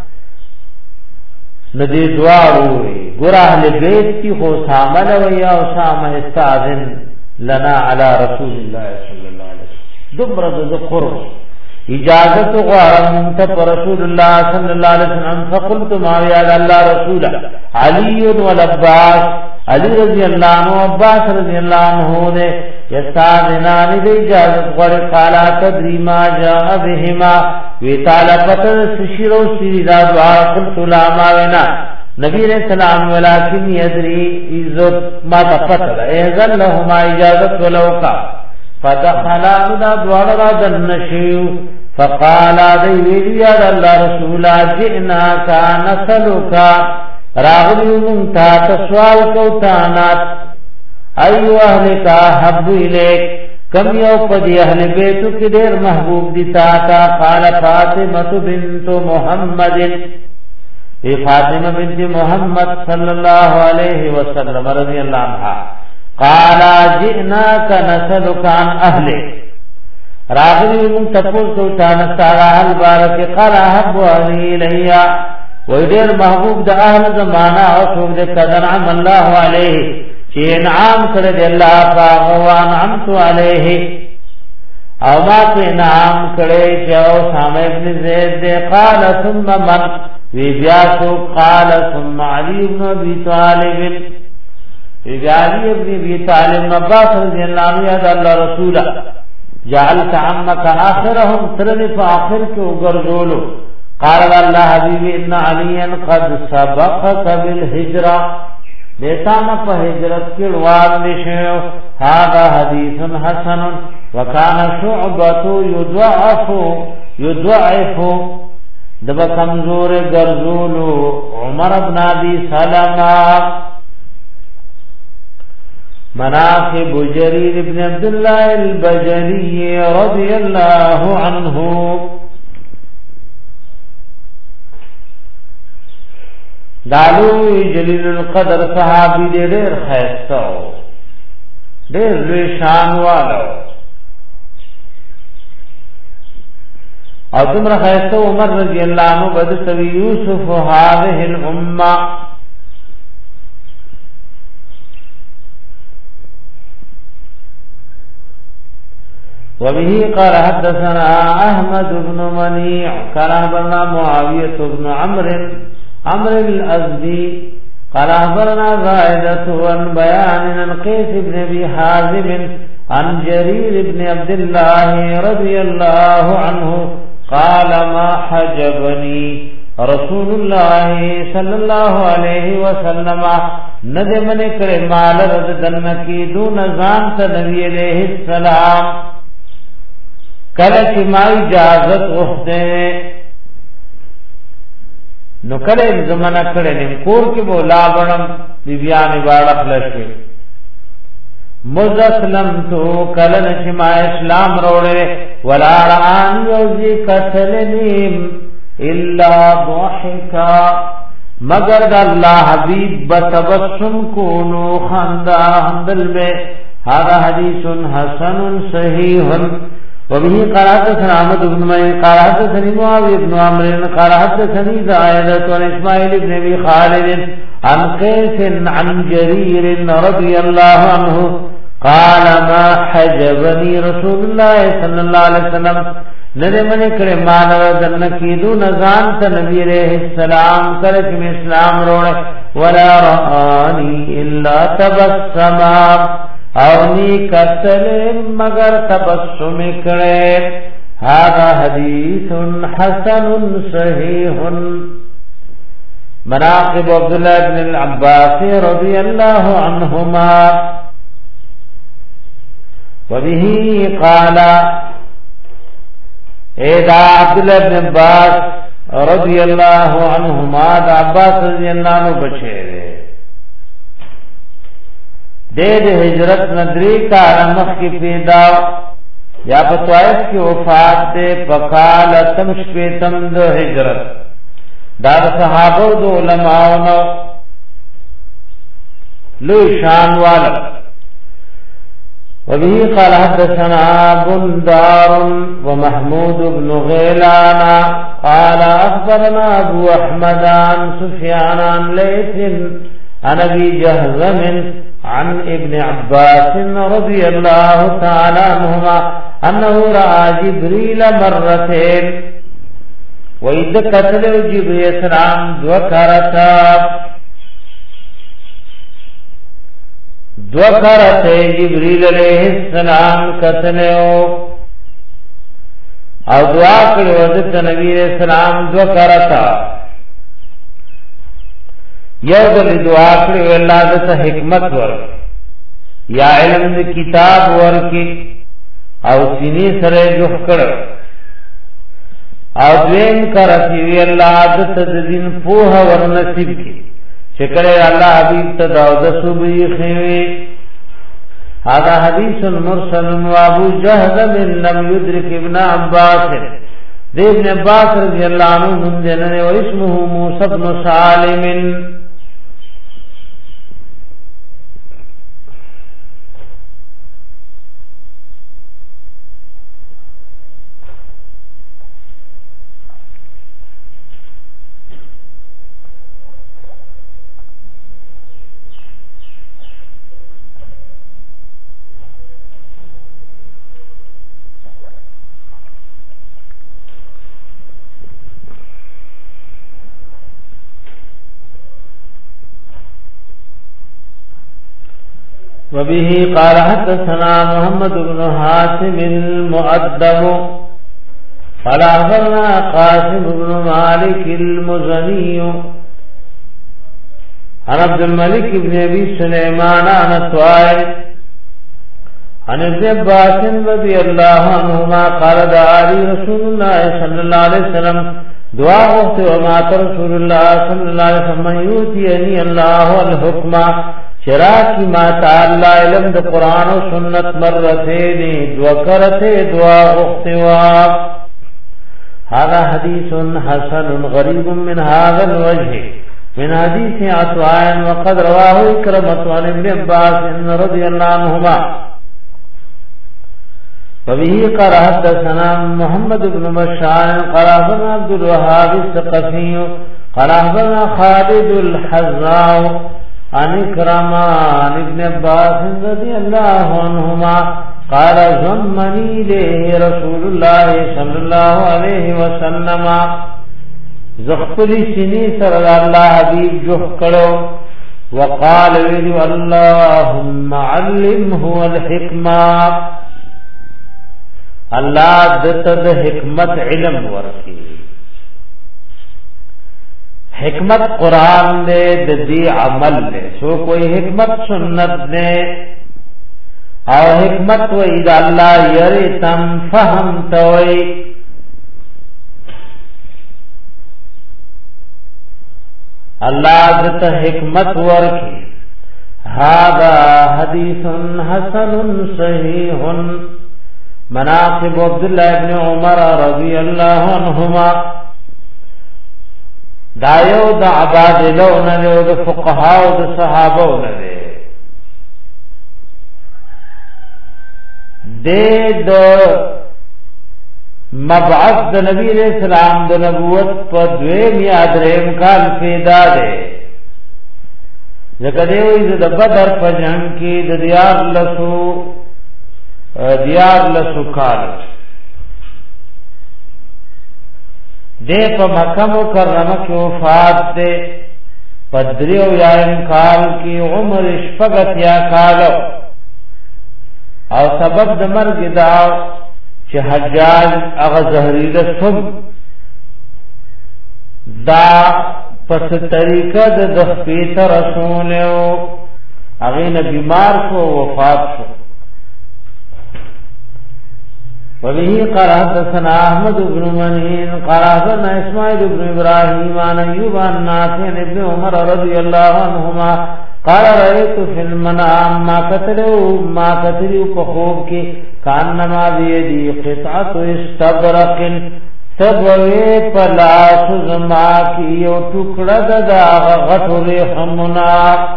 ندی دعاوی گرا اہل بیت کی خو سامن ویا اسامہ استاذن لنا علی رسول اللہ صلی اللہ علیہ وسلم دمرد قرب اجازت غارم تب رسول اللہ صلی اللہ علیہ وسلم فقلت ماوی اللہ رسول علی والعباس علی رضی اللہ عنہ عباس رضی اللہ عنہ نے یستاذنانی دی اجازت غور قالا تدری ما جاء بهما وی تعالی پتر سشیرو سیری دا دعا قلت لا ماوینا نبی علیہ السلام ولیکن یدری عزت ما تفتر احضر لهما اجازت ولوکا فدخلا دا دوار را دنشیو فقالا دی ویدیا دا اللہ رسولا جئنا کا نسلوکا راغلی منتا تسوال کوتانات ایو اہل کا حب الیک کم یو پدی اہل بیتو کی دیر محبوب دیتا تا قال فاطمة بنت محمد ای فاطمہ بنت محمد صلی اللہ علیہ وسلم رضی اللہ عنہ قال جئناک نسلک عن اہلک راغلی منتا پول کوتانات اہل بارک قال حب اہلی لیا ویدیر محبوب دا اہل زمانہ او سوک دے قدنعم اللہ علیہ چی انعام کرد اللہ فاغو انعمت علیہ او ما تو انعام کرے چی او سام ابن زید دے قال ثم من وی بیاسو قال ثم علی ابن ابی طالب وی بیالی ابن ابی طالب عباس رضی اللہ عنہ یاد اللہ رسولہ جعلت عمک آخرهم ترنف آخر کے اگرزولو قال الله حبيبي ان عليا قد سبقك بالهجره بیتانا په هجرت کې روان نشو هذا حديث حسن وكان شعبة يضعف دب کمزور گرزولو عمر بن ابي سلمہ مناقب جرير بن عبد الله البجلي رضي الله عنه دالوی جلیل القدر صحابی دے دیر خیستاو دیر لوی شانوالو او تمر خیستاو عمر رضی اللہ عنہ بدتوی یوسف هذه الامہ وبه قال حدثنا احمد بن منيع قال اخبرنا معاوية بن عمرو الازدي قال اخبرنا زائدة عن بيان عن قيس بن ابي حازم عن جرير بن عبد الله رضي الله عنه قال ما حجبني رسول الله صلى الله عليه وسلم ندمن کرمال رد دن کی دون زان نبی علیہ السلام کله ما اجازت وخته نو کله زمانہ کړه نیم کور کې بولا بڼم بیان باړه خلشه مزسلم تو کله نشما اسلام روړې ولا ران یوزی کسلنیم الا ضحکا مگر د الله حبیب بتبسم کونو خندا حمدل میں هذا حدیث حسن صحیح وبه قال حدثنا احمد بن معين قال حدثني معاويه بن عمرو قال حدثني زائدة عن اسماعيل بن ابي خالد عن قيس عن جرير رضي الله عنه قال ما حجبني رسول الله صلى الله عليه وسلم نده من کرے مالا دن کیدو نزان تا نبی علیہ السلام کرے چم اسلام روڑے ولا رآنی الا تبسما اونی قتل مگر تبسم کرے هذا حدیث حسن صحیح مناقب عبداللہ بن العباس رضی اللہ عنہما وبه قال دا عبداللہ بن عباس رضی اللہ عنہما دا عباس رضی اللہ عنہ بچے دے ہجرت ندری کا رمخ کی پیدا یا بطوائف کی وفات دے پکال تمشپیتم دو ہجرت دار صحابہ دو علماؤنا لوی شان والا وبه قال حدثنا بندار ومحمود بن غيلان قال أخبرنا أبو أحمد عن سفيان عن ليث عن أبي جهزم عن ابن عباس رضي الله تعالى عنهما أنه رأى جبريل مرتين وإذا قتل جبريل السلام ذكرتا دوکرت جبریل علیہ السلام کتنیو او دعا کړو د نبی علیہ السلام دوکرتا یو د دعا کړو الله د حکمت ور یا علم د کتاب ور کی او سینې سره جوخ کړو او دین کرتی وی الله د دین په ور نصیب کی شکر اللہ حبیب تداود صبی خیوی هذا حدیث مرسل وابو جهزم لم يدرك ابن عباس دے ابن عباس رضی اللہ عنہ من جنن و اسمه موسى بن سالم وبه قال حدثنا محمد بن حاتم المؤدب قال أخبرنا قاسم بن مالك المزني عن عبد الملك بن أبي سليمان عن الطائف عن ابن عباس رضي الله عنهما قال دعا لي رسول الله صلى الله عليه وسلم دعا وقت وما رسول الله صلى الله عليه وسلم يؤتيني الله الحكم شراکی ما تعالی علم د قرآن و سنت مرتين دوکرته دعا اختوا هذا حديث حسن غريب من هذا الوجه من حديث عطاء وقد رواه إكرمة عن ابن عباس رضي الله عنهما وبه قال حدثنا محمد بن بشار قال أخبرنا عبد الوهاب الثقفي قال أخبرنا خالد الحذاء عن إكرمة عن ابن عباس رضي الله عنهما قال ضمني إليه رسول الله صلى الله عليه وسلم زخپلی سینی سر الله حبیب جوخ کړو وقال ویلو اللهم علمه الحکمه الله دته حکمت علم ورکی حکمت قرآن دے دی عمل دے سو کوئی حکمت سنت دے او حکمت و اذا اللہ یری تم فهم توئی اللہ دت حکمت ورکی هذا حدیث حسن صحیح مناقب عبداللہ ابن عمر رضی اللہ عنہما دا یو د عبادلونه او د فقها او د صحابهونه د مبعث د نبی علیہ السلام د نبوت په دویم یا دریم کال پیدا ده ځکه دی د بدر په جنگ کې د دیار لسو کال ده په مکه مکرمه کې وفات ده په دریو یایم کال کې عمر شپږ یا کال او سبب د مرګ دا چې حجاج هغه زهريله سم دا پس طریقه د دخپیت رسول او هغه نه بیمار شو وفات شو وبه قال حدثنا احمد بن منين قال حدثنا اسماعيل بن ابراهيم عن ايوب عن نافع بن عمر رضي الله عنهما قال رأيت في المنام ما قتلوا فخوب کی کانما بیدی قطعت استبرق سبوی پلاس زما کی یو ټکړه د غټو رحمنا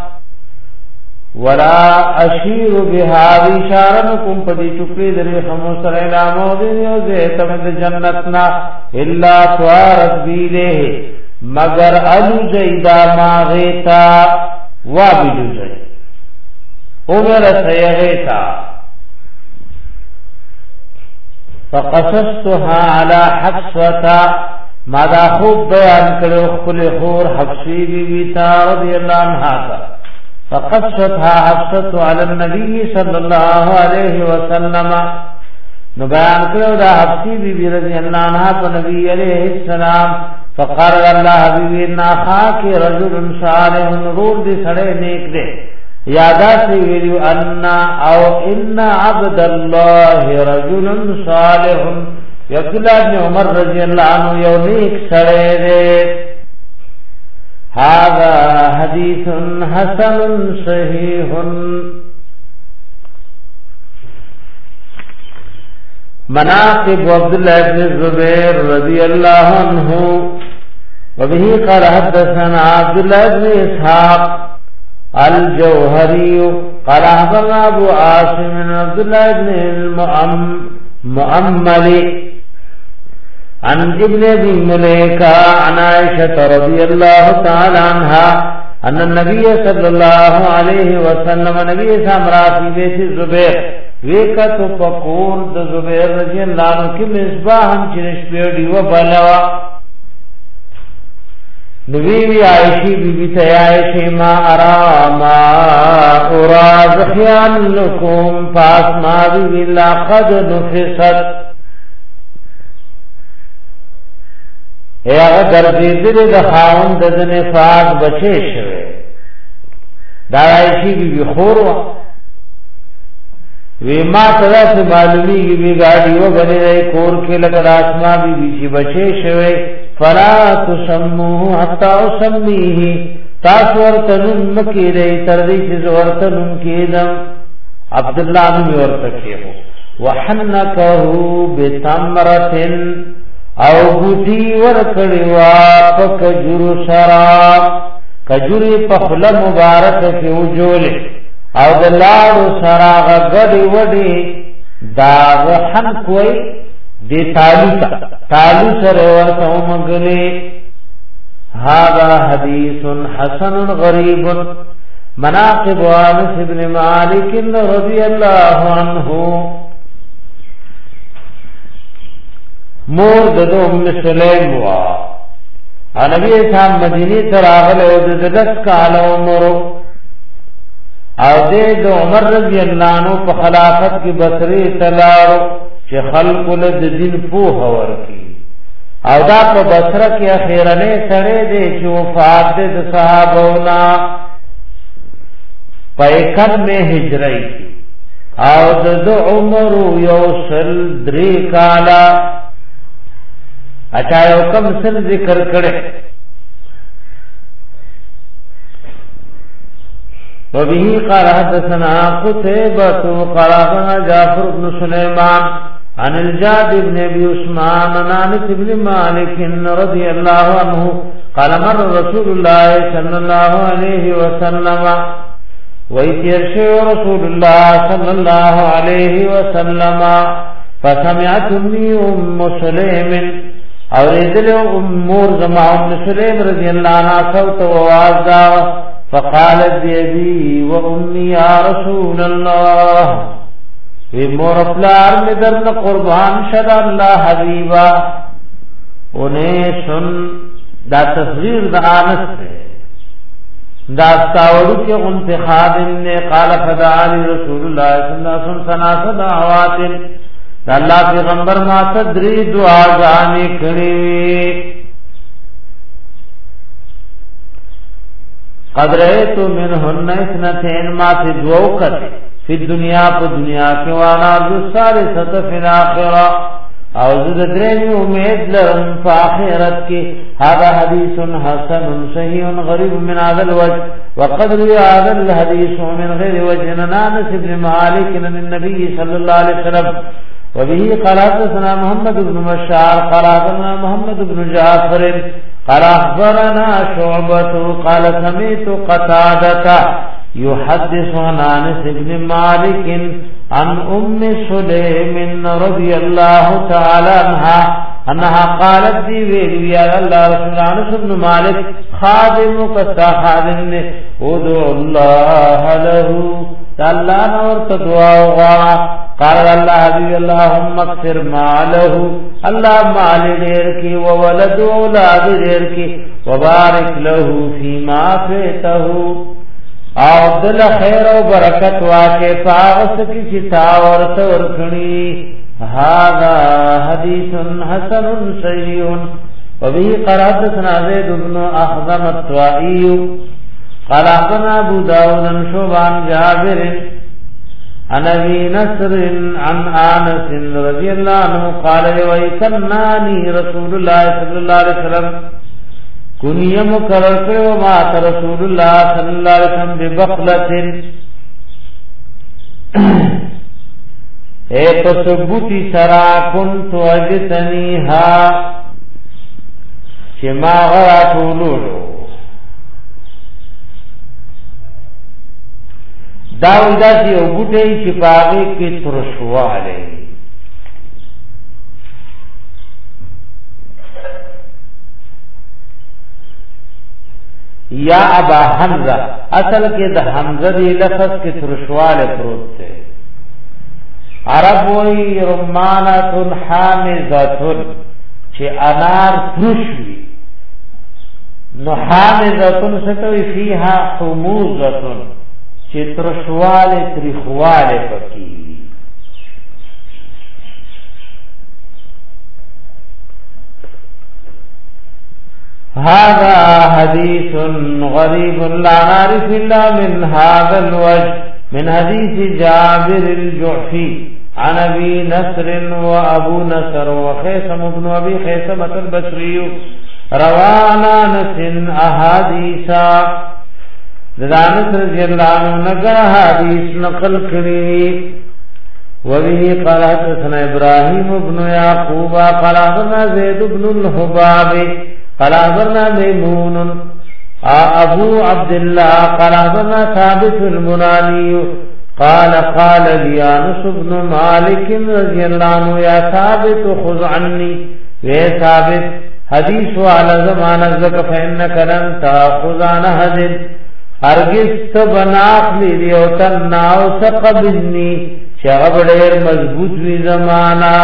ولا اشیر بها اشاره کوم پدی ټکړه د رحم سره نامو دی او زه تم د جنتنا الا توارت بیله مگر الو زیدا ما غیتا وابدو زی عمر سیغیتا فقصصتها على حفصتا ما دا خوب بیان کرو خپل خور حفصی بی تا رضی اللہ عنہ فقصتها حفصت على النبي صلی اللہ علیہ وسلم نو بیان کرو دا حفصی بی رضی اللہ عنہ پا نبی علیہ السلام فقال الله حبیبی ناخاک رجل صالح رول دی سڑے نیک دے یادا سی ویلیو او ان عبد الله رجل صالح یقلا ابن عمر رضی اللہ عنہ یو نیک سڑے دے هذا حدیث حسن صحیح مناقب عبد الله بن الزبير رضي الله عنه وبه قال حدثنا عبد الله بن اسحاق الجوهري قال حدثنا ابو عاصم عبد الله بن المؤمل عن ابن ابي مليكه عن عائشه رضي الله تعالى عنها ان النبي صلى الله عليه وسلم نبي سامرا في بيت الزبير ویکت فقور د زبیر رضی اللہ عنہ کی مصباح ہم چنش پیڑی و بلوا نبی عائشی بی بی تیائشی ما اراما اراز خیان لکم پاس ما بی بی لقد نفست اے اگر گردی دل دخاون دزن فاق بچے شوے دا عائشی بی بی خوروا وی ما تدا سے معلومی کی بھی گاڑی و بنے رہے کور کے لگر آسما بھی بیچی بچے شوے فلا تسموه حتی اسمیه تاسورتنم مکی رہی تردی چیز ورتنم کیدم عبداللہ نمی ورتکی ہو وحنکہو بتمرتن او بوٹی ورکڑیوا پکجر سرا کجری پخل مبارک کی وجولے او دلارو سراغ گڑی وڑی داغ حن کوئی دی تالو سر ورطا مگلی هذا حدیث حسن غریب مناقب آنس ابن مالک رضی اللہ عنہ مورد دو ام سلیم وا نبی اسلام مدینی تراغل او دلس کالا عمرو او دې د عمر رضی الله عنه په خلافت کې بصری تلارو چې خلق له دین په هور کی او دا په بصره کې اخیرنه سره دې چې وفات د صحابونا پیکر میں هجری او د عمر یوصل درې کالا اچھا یو کم سن ذکر کړي وبه قال حدثنا قتيبة قال حدثنا جعفر بن سليمان عن الجاد بن ابي عثمان عن انس بن مالك رضي الله عنه قال مر رسول الله صلى الله عليه وسلم ويتيرشي رسول الله صلى الله عليه وسلم فسمعت أم سليم اوریدل امور زما ام سلیم رضی اللہ عنہ صوت و آواز دا فقالت بی و امی یا رسول اللہ وی مور اپلار میں درن قربان شد اللہ حبیبا انہیں سن دا تصویر دا آنس ہے دا استاورو کے انتخاب نے قال فدعالی رسول اللہ صلی اللہ علیہ وسلم سناس دعوات دا اللہ پیغمبر ما تدری دعا گانی کری قد رأیتو منہن اثنتین ما تی دعوکت فی الدنیا پا دنیا کے وانا جو سالست فی الاخرہ او زد درینی امید لرم فا آخرت کی هذا حدیث حسن صحیح غریب من هذا الوجه وقد روی هذا الحدیث من غیر وجه نانس بن مالک النبی صلی اللہ علیہ وسلم وبه قال حدثنا محمد بن بشار قال حدثنا محمد بن جعفر قال اخبرنا شعبة قال سمعت قتادة يحدث عن انس بن مالك عن ام سليم رضي الله تعالى عنها انها قالت دي يا الله رسول انس بن مالك خادمك خادم نے ادعو الله له الله نور تدعوا قال الله حبيب اللهم اغفر ماله الله مال دیر کی وولد اولاد دیر کی وبارك له فيما فاته او دل خیر او برکت واکه پاغس کی چتا ورت ورکنی هذا حدیث حسن صحیح وبه قرات سنازید ابن اخزم الطوائي قال اخبرنا ابو داود عن شعبان جابر عن ابي نصر عن انس رضي الله عنه قال ويكناني رسول الله صلى الله عليه وسلم کنیه مقرر کرو ما رسول الله صلی اللہ علیہ وسلم ببقلت اے تصبوتی سرا کنت اجتنیها چما غرا طولولو داویدہ سی او بوٹی چپاغی کی ترشوالے یا ابا حمزہ اصل کے دا حمزہ دی لفظ کے ترشوالے پروت تے عرب وی رمانت حامزت چه انار ترشوی نو حامزت ستوی فیها حموزت چه ترشوالے تریخوالے پکی هذا حديث غريب لا نعرف إلا من هذا الوجه من حديث جابر الجعفي عن أبي نصر وأبو نصر وخيثم بن أبي خيثمة البصري روانا نس أحاديثا دانس رضي الله عنه نقل حديث نقل كريم وبه قال حدثنا إبراهيم بن يعقوب قال حدثنا زيد بن الحباب قال أخبرنا ميمون أبو عبد الله قال أخبرنا ثابت البناني قال قال لي أنس بن مالك رضي الله عنه يا ثابت خذ عني يا ثابت حديث على زمان الزك فإنك لن تأخذ عن أحد هرگز تبناق ليوتن أو سقبني شغب دير مضبوط في زمانا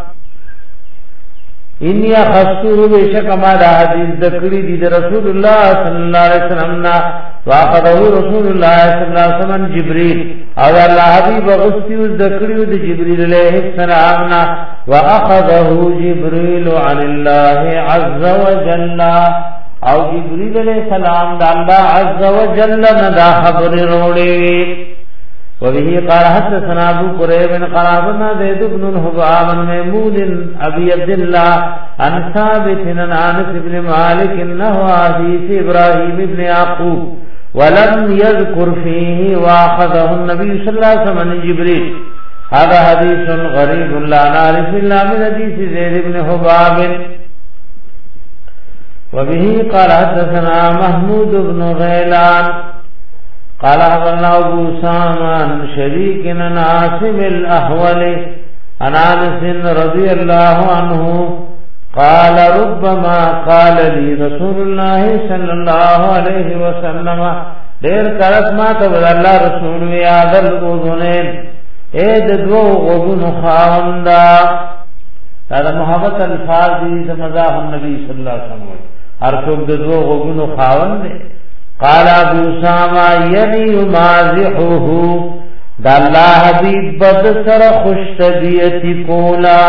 انی اخستو بیشک ما دا حدیث دکڑی دی رسول اللہ صلی اللہ علیہ وسلم نا واخذہ رسول اللہ صلی اللہ علیہ وسلم جبریل او اللہ حبیب غسطی دکڑی دی جبریل علیہ السلام نا واخذہ جبریل عن اللہ عز وجل او جبریل علیہ السلام دا اللہ عز وجل ندا خبر روڑی وبه قال حدثنا ابو قريب قال حدثنا زيد بن الحباب عن ميمون ابي عبد الله عن ثابت عن انس بن مالك انه حديث ابراهيم بن يعقوب ولم يذكر فيه واخذه النبي صلى الله عليه وسلم من جبريل هذا حديث غريب لا نعرف الا من حديث زيد بن الحباب وبه قال حدثنا محمود بن غيلان قال أخبرنا أبو سامان شريك عن عاصم الأحول عن أنس رضي الله عنه قال ربما قال لي رسول الله صلى الله عليه وسلم دیر کرس ما تب اللہ رسول یاد الاذنین اے دو غبن خاوندا دا محبت الفاظ دی مزاح النبی صلی اللہ علیہ وسلم ہر څوک دو غبن خاوند قال ابو ساما یعنی مازحه دا اللہ حبیب بد سر خوش طبیعتی کولا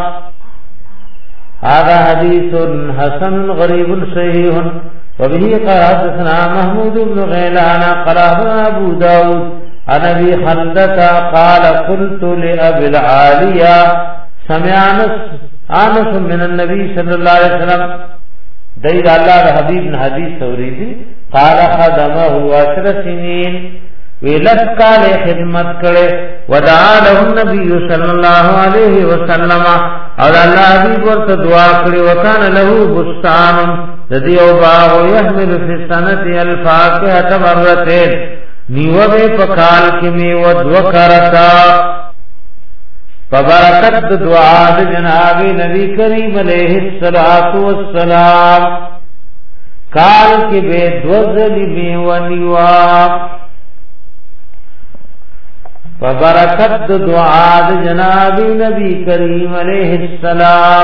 هذا حديث حسن غريب صحيح وبه قال حدثنا محمود بن غيلان قال ابو داود عن ابي خلدة قال قلت لابي العالية سمع انس من النبي صلى الله عليه وسلم دید الله حبیب حدیث توریدی قال خدمه 10 سنين ویلت کال خدمت کړي ودعا له النبي صلى الله عليه وسلم اور الله حبیب ورته دعا کړي وکانه له بستان ذی او باغ يحمل في السنه الفاكهه مرتين نیو به پکال کې می ود وکرتا فبرکت دعا د جناب نبی کریم علیہ الصلوۃ والسلام کال کې به دوزلی می ونیوا فبرکت دعا د جناب نبی کریم علیہ السلام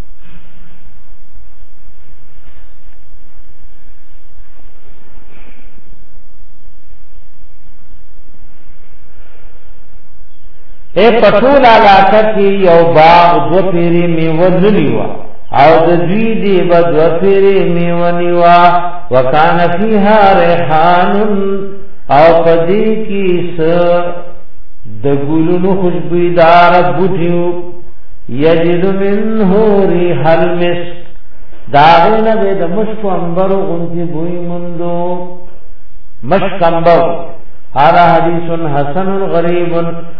اے پټول علاقه کې یو باغ دو پیری میونلیوا او د دوی دی بد دو پیری میونیوا وکانه فیها ریحان او پدې کې س د ګلونو خوشبویدار بوټیو یجد منه ریح المسک داغنه د مشک انبر غنتی بوی مندو مشک انبر هذا حدیث حسن غریب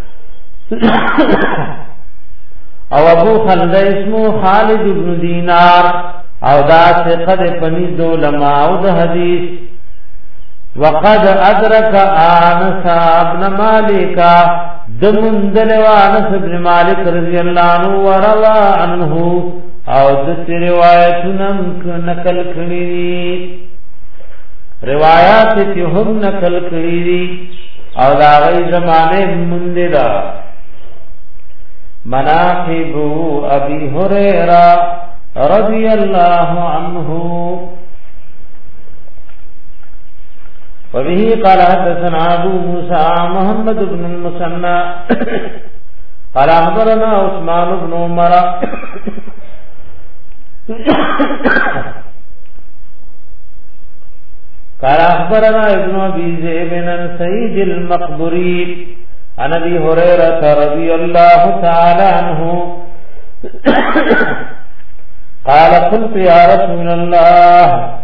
او ابو خلد اسمه خالد بن دینار او دا ثقه پنځ علماء او د حدیث وقد ادرك انس ابن مالك دمندل وانس ابن مالك رضی اللہ عنہ وروا عنه او د روایتونم نقل کړي روایت ته هم نقل کړي او دا غي زمانه مندلا مناقب ابي هريره رضي الله عنه وبه قال حدثنا ابو موسى محمد بن المثنى قال اخبرنا عثمان بن عمر قال اخبرنا ابن ابي ذئب عن سعيد المقبري عن ابي هريره رضي الله تعالى عنه قال قلت يا رسول الله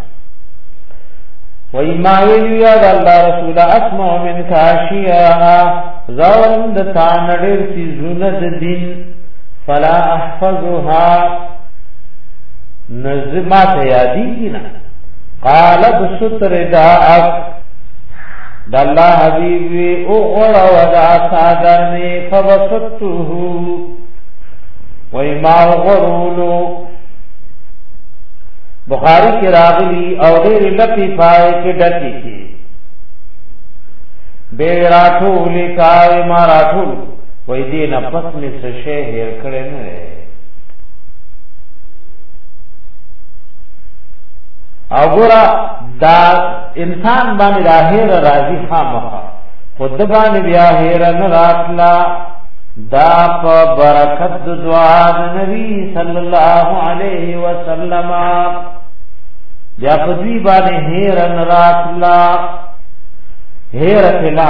وَإِمَّا يَا اللَّهُ رَسُولَ أَسْمَعُ مِنْكَ أَشْيَاءَ زَوَرَنْدَ تَعْنَدِرْ سِزُنَدْ دِنْ فَلَا أَحْفَظُهَا نَزْمَاتَ يَادِينَ قَالَ بِسُتْرِ دَاءَكْ دَاللَّهِ حَبِيبِ اُغْرَ وَدَعَ سَادَرْنِي فَبَسُتُّهُ وَإِمَّا غَرُولُ بخاری کی راغلی او ډېر لپی پای کې ډکی کی به راټو لیکای ما راټو وې دې نه پس می څه شی هیر کړي نه او ګورا دا انسان باندې راهیر راضی خامخا خود باندې بیا هیر نه راتلا دا په برکت دعا د نبی صلی الله علیه وسلم بیا په دې باندې هیر نراتلا هیر کلا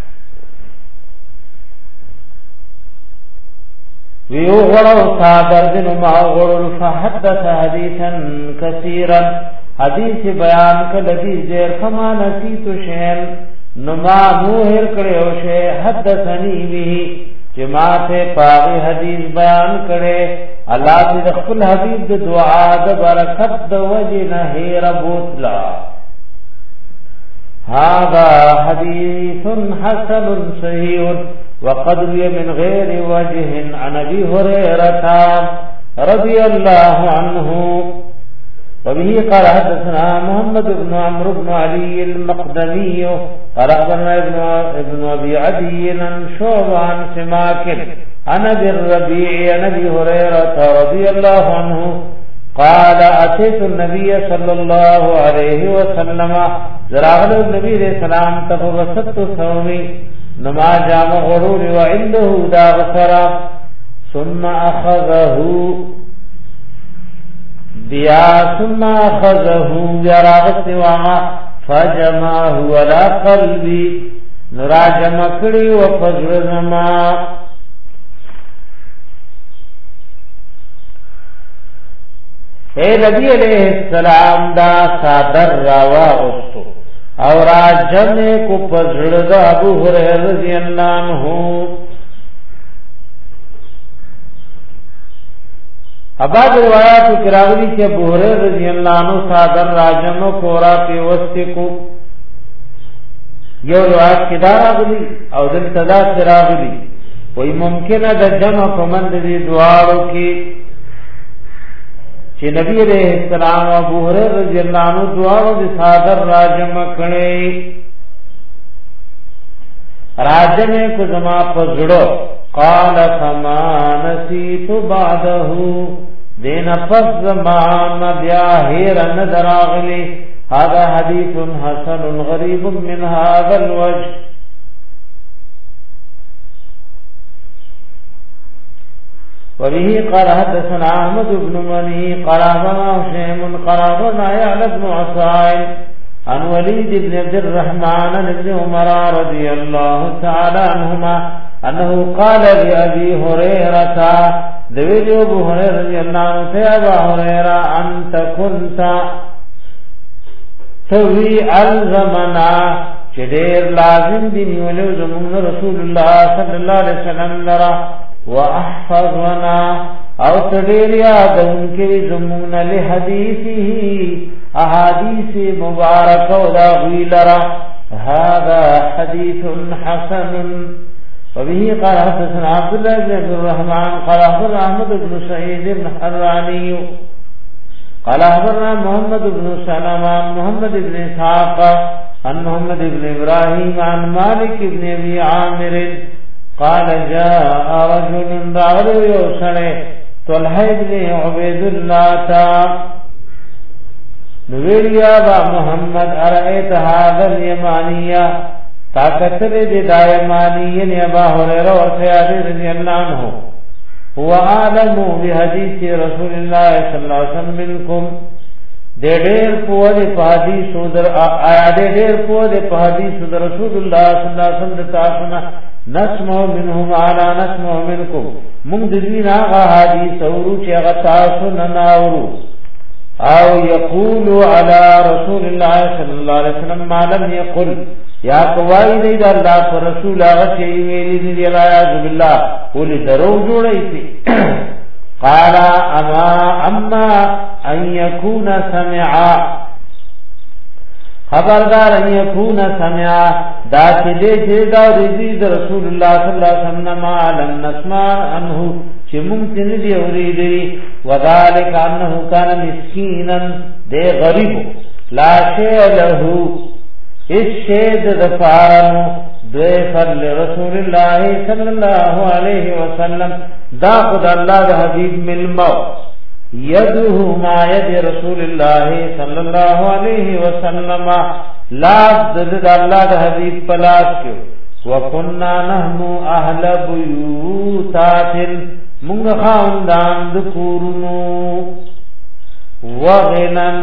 ویو غړو صادر دین ما غړو فحدث حدیثا کثیرا حدیث بیان کړه دې زیر کما نسیت شین نما نو هیر کړو شه حدثنی به جماعت پاغي حدیث بیان کړي الله دې خپل حبیب د دعا د برکت د وجه نه هیر بوتلا هذا حديث حسن صحيح وقد روي من غير وجه عن ابي هريره رضي الله عنه وبه قال حدثنا محمد بن عمرو بن علي المقدمي قال اخبرنا ابن ابي عدي عن شعبة عن سماك عن ابي الربيع عن ابي هريره رضي الله عنه قال اتيت النبي صلى الله عليه وسلم زراغل النبي عليه السلام تفوسط ثومي نما جام غرور وعنده داغفر ثم اخذه بیا ثم اخذه جراغت وما فجمعه ولا قلبي نراجم کړي او فجر زما اے نبی علیہ السلام دا صادر راوا اوستو او راجم کو فجر دا ابو هريره رضی اللہ عنہ اباد روایات کراوی کہ ابو هريره رضی اللہ عنہ صادر راجم کو را پی وسط کو یو روایت کې دا راغلی او د تدا راغلی وای ممکن ده جمع کومند دي دعاو کې چې نبی علیہ السلام ابو هريره رضی اللہ عنہ دعاو د صادر راجم کړي راجم کو زما پزړو قال فما نسيت بعده دین پس زمان بیا هیر ندراغلی هذا حديث حسن غريب من هذا الوجه وبه قال حدثنا احمد بن مني قال اخبرنا هشيم قال اخبرنا يعلى بن عصائب عن وليد بن عبد الرحمن عن ابن عمر رضي الله تعالى عنهما انه قال لابي هريره ذوي ابو هريره رضي الله عنه يا ابا هريره انت كنت توي الزمنا چدیر لازم دی نیولو زمون رسول الله صلی الله علیه وسلم لرا واحفظنا او تدیر یادون کی زمون لحدیثه احادیث مبارک او دا غیلرا هذا حديث حسن وبه قال حدثنا عبد الله بن عبد الرحمن قال اخبرنا احمد بن سعيد الحراني قال اخبرنا محمد بن سلمة محمد بن اسحاق عن محمد بن ابراهيم عن مالك بن ابي عامر قال جاء رجل رجل يوسنه طلحه بن عبيد الله تا نویلیا با محمد ارأيت هذا اليمانية طاقتر دي دایمانی یعنی ابا هريره و سیاد رضی اللہ عنہ هو عالم بحدیث رسول الله صلی اللہ علیہ وسلم منکم دے دیر پوہ دے پحدیث آیا دے دیر پوہ دے پحدیث رسول اللہ صلی اللہ علیہ وسلم تاسنا نسمع منهم علا نسمع منکم مندلین آغا حدیث اورو چی اغا تاسنا ناورو او یقول على رسول الله صلی اللہ علیہ وسلم ما لم یقل یا قوائی دی دا اللہ پر رسول آغا چیئی ویلی دی علیہ باللہ اولی درو جوڑی تی قالا اما ان یکون سمعا خبردار ان یکون سمعا دا چلے چیدہ رضی دا رسول اللہ صلی اللہ علیہ وسلم لم نسمع انہو چی ممکن دی اوریدی وذالک انہو کان مسکینا دے غریب لا شیع لہو اس شید دفارنو دویفر لرسول اللہ صلی اللہ علیہ وسلم دا خود اللہ دا حبیب ملمو یدہو ما ید رسول اللہ صلی اللہ علیہ وسلم لاز دا اللہ دا حبیب پلاس کیو وکننا نحنو اہل بیوتات منگ خاندان دکورنو وغنن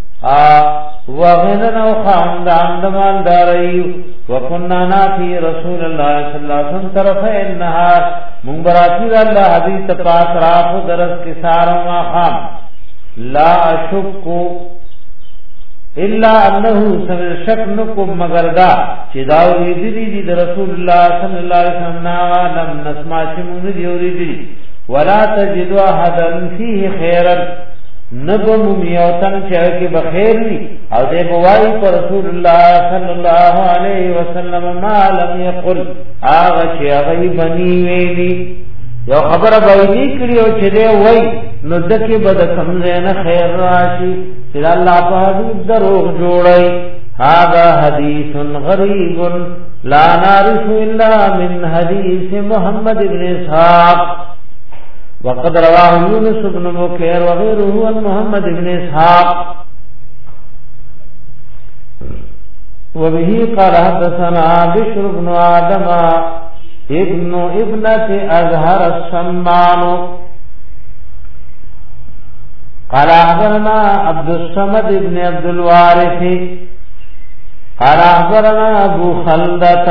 وغنن او خاندان دمال دارئی وکننا نافی رسول اللہ صلی اللہ علیہ وسلم طرف النهار منبراتی اللہ حدیث پاس راف درس کے سارا خام لا اشکو الا انه شکنکم مگر دا چې دا ورېدلی دي د رسول الله صلی الله علیه وسلم لم نسمع شمون دی ورېدلی ولا تجد احدا فيه خيرا نبم میوتن چې کې بخیر وي او دې بوای پر رسول الله صلی الله علیه وسلم ما لم يقل هغه چې هغه بني ویلي یو خبره باندې کړی او چې دی وای نو دکې بد سمځه نه خیر راشي چې الله په حدیث دروغ جوړي هذا حديث غريب لا نعرف الا من حديث محمد بن اسحاق وقد رواه يونس بن بكير وغيره عن محمد بن اسحاق وبه قال حدثنا بشر بن آدم ابن ابنة أزهر السمان قال أخبرنا عبد الصمد بن عبد الوارث قال أخبرنا أبو خلدة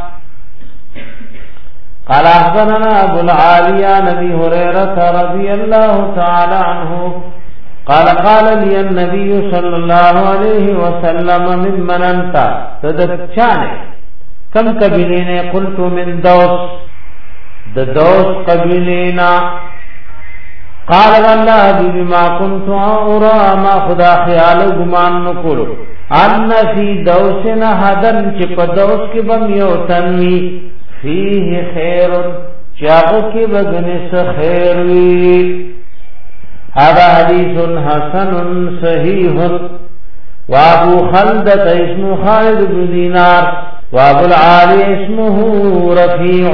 قال أخبرنا أبو العالية نبي هريرة رضي الله تعالى عنه قال قال لي النبي صلى الله عليه وسلم ممن أنت تدكشانه كم قبيلين قلت من دوس دوس قبيلنا قال والله بما كنت أرى ما خدا خيال گمان نکول ان في دوسنا حدن چپ دوس کی بم یوتنی فيه خير چاغو کی بغنس خیر وی هذا حديث حسن صحيح وابو خلدة اسمه خالد بن دينار وابو العالي اسمه رفيع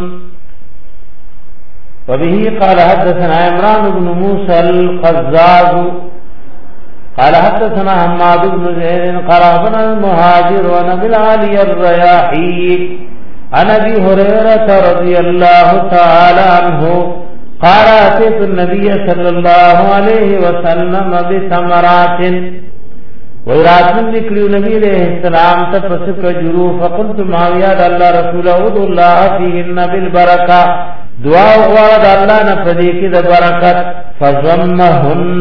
وبه قال حدثنا عمران بن موسى القزاز قال حدثنا حماد بن زيد قال حدثنا المهاجر ونبي العالي الرياحي عن ابي هريره رضي الله تعالى عنه قال اتيت النبي صلى الله عليه وسلم بثمرات ويراتن نکلیو نبی علیہ السلام تفسق جرو فقلت معاویہ اللہ رسول ادعو اللہ فیہن بالبرکہ دعا غوارد اللہ نفدی کی دا برکت فضمہن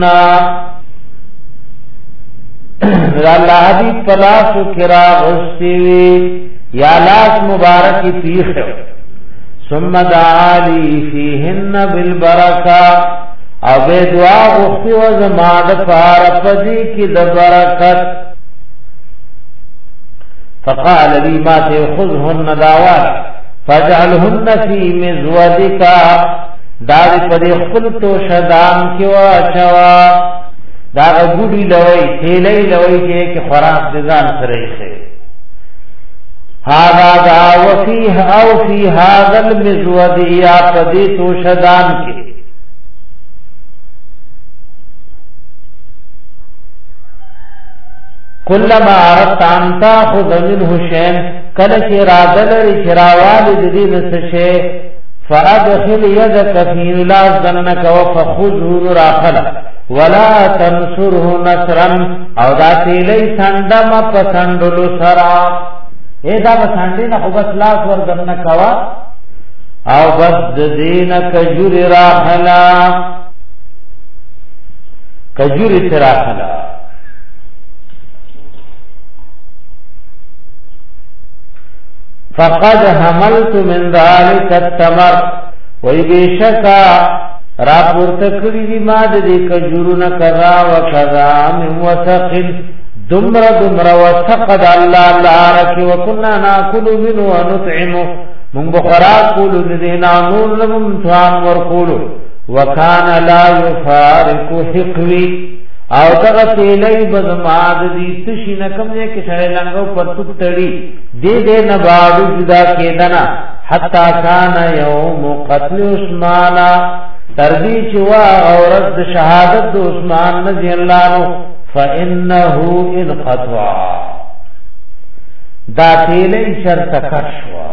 اللہ حدیث پلاسو کرا غستیوی یا لاس مبارکی پیخ ثم دعالی فیہن بالبرکہ او بے دعا غختی و زمان فارفدی کی دبرکت فقال لی ما تخذهن داوالا فجعلهن فی مزودکا داری پدی خلطو شدام کی واچوا داغ گوڑی لوئی تیلی لوئی کہ خوراک دزان سریخے هذا دا وفیه او فی هذا المزود یا پدی تو شدام کی كلما اردت ان تاخذ منه شيئا كلك ارادل شراوال دين سشي فادخل يدك في لازنك وفخذه راخلا ولا تنصره نصرا او ذاتي لي سندم پسندلو سرا اے دا پسندی نہ بس لاس ورگن کوا او بس دین کجور راخلا کجور راخلا فقد حملت من ذلك التمر ويبشكا راپورت کړی دی ما د دې کجورونه کرا وکذا من وسق دمر وسقد الله لارك وكنا ناكل منه ونطعم من بخرا کول دینه نور لم ثوان ور کول وكان لا يفارق حقوي او دغه تیلې بزماد دي تشي نکم نه کې سره لنګو پر تړي دې نه باندې جدا کېدنا حتا کان یوم قتل عثمان تربی چوا اورد شهادت عثمان رضی الله عنه فانه انقطع دا تیلې شرط کښوا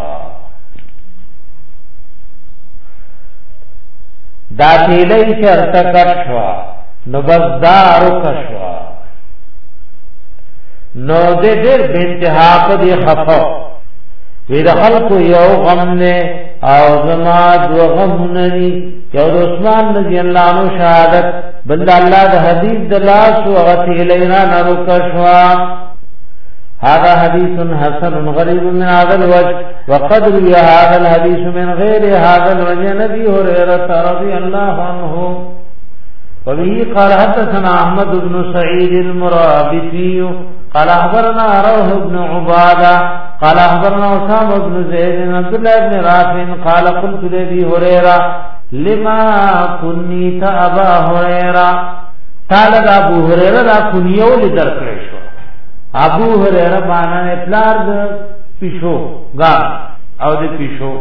دا تیلې شرط کښوا نو بس دارو کشوا نو دې ډېر بنتها په دې خفا وی د خلق یو غم نه او زما دو غم نه یو د عثمان رضی الله عنه شهادت بل الله د حدیث د لاس او غتی لینا نرو کشوا. هذا حديث حسن غريب من هذا الوجه وقد روي هذا الحديث من غير هذا الوجه نبي هريرة رضي الله عنه. وبه قال حدثنا احمد بن سعيد المرابطي قال اخبرنا روح بن عباده قال اخبرنا اسامه بن زيد بن عبد الله بن رافع قال قلت لابي هريره لما كنت ابا هريره قال ابو هريره لا كنيو لدرکړې شو. ابو هريره باندې پلار د پیشو گا او د پیشو.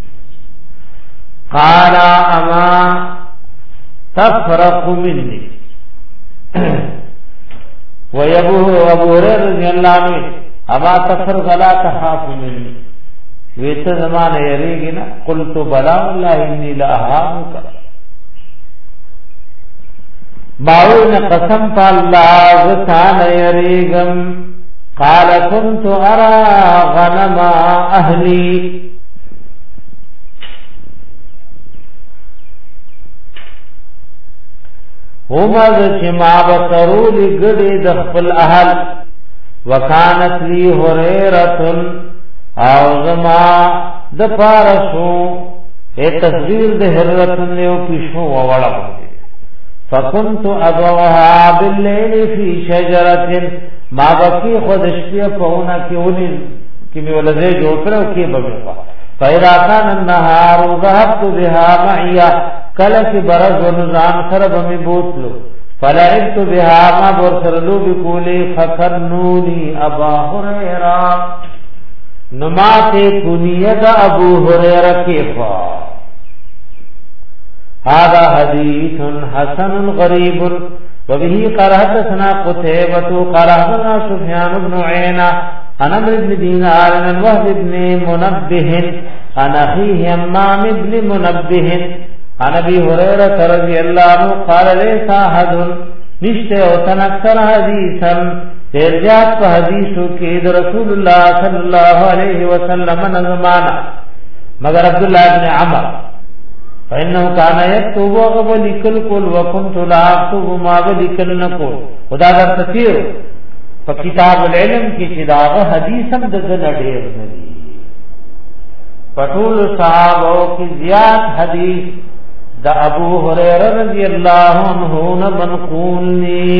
قال اما تفرق مني وابو هريره رضي الله عنه اما تفرق لا تخاف مني ویت زمانه یریږي نه. قلت بلا والله اني لا اهابك باون قسم الله وتعال یریګم. قال كنت ارى غنم اهلي ومد چې ما بسرول ګډې د خپل اهل. وکانت لي هريره او زما د پارسو ا تصویر د هررت له پیشو وړه. فكنت اضوها بالليل في شجره ما بقي خود شپه پهونه کې ونی کې می ولزه جوړ کړو کې بګوا. فإذا كان النهار ذهبت بها معي کله چې برز ونزان سره بمی بوتلو. فلعبت بها ما برسلو بکولی فکنونی ابا هریرہ نمات کنیت ابو هریرہ کیفا. هذا حدیث حسن غریب. وبه قال حدثنا قتيبة قال حدثنا سفيان بن عيينة عن عمرو بن دينار عن وهب بن منبه عن أخيه همام بن منبه عن ابي هريره رضي الله عنه قال ليس احد نشته او تنكر حديثا ترجات په حدیثو کې د رسول الله صلی الله علیه وسلم نظمانا مگر عبد الله بن عمر فانه كان يكتب وغلكل كل وكنت لا اكتب ما غلكل نقول. خدا در تفسیر په کتاب العلم کې چې داغه حدیث هم د ډېر ندي. پټول صحابه کې زیات حدیث دا ابو هريره رضی الله عنه نے منقول نی.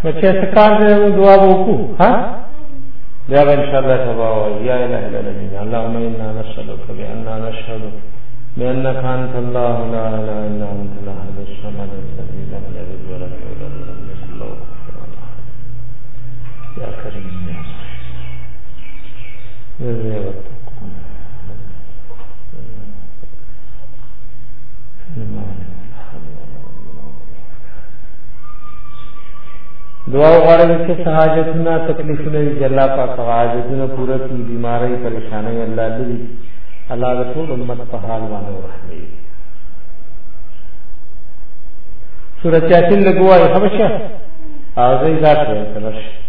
بچے سکار دے دعا وکړو ها بیا ان شاء الله تبا یا اله الا الله اللهم انا نسالك باننا نشهد بانك انت الله لا اله الا انت الاحد الصمد الذي لم يلد ولم يولد ولم يكن له كفوا احد يا كريم يا دعا غواړم چې حاجتونه تکلیفونه دې الله پاک حاجتونه پوره کړي بیماری پریشانی الله دې الله د ټول امت په حال باندې ورحمي سورۃ یاسین لګوای خبرشه او زې ذات ته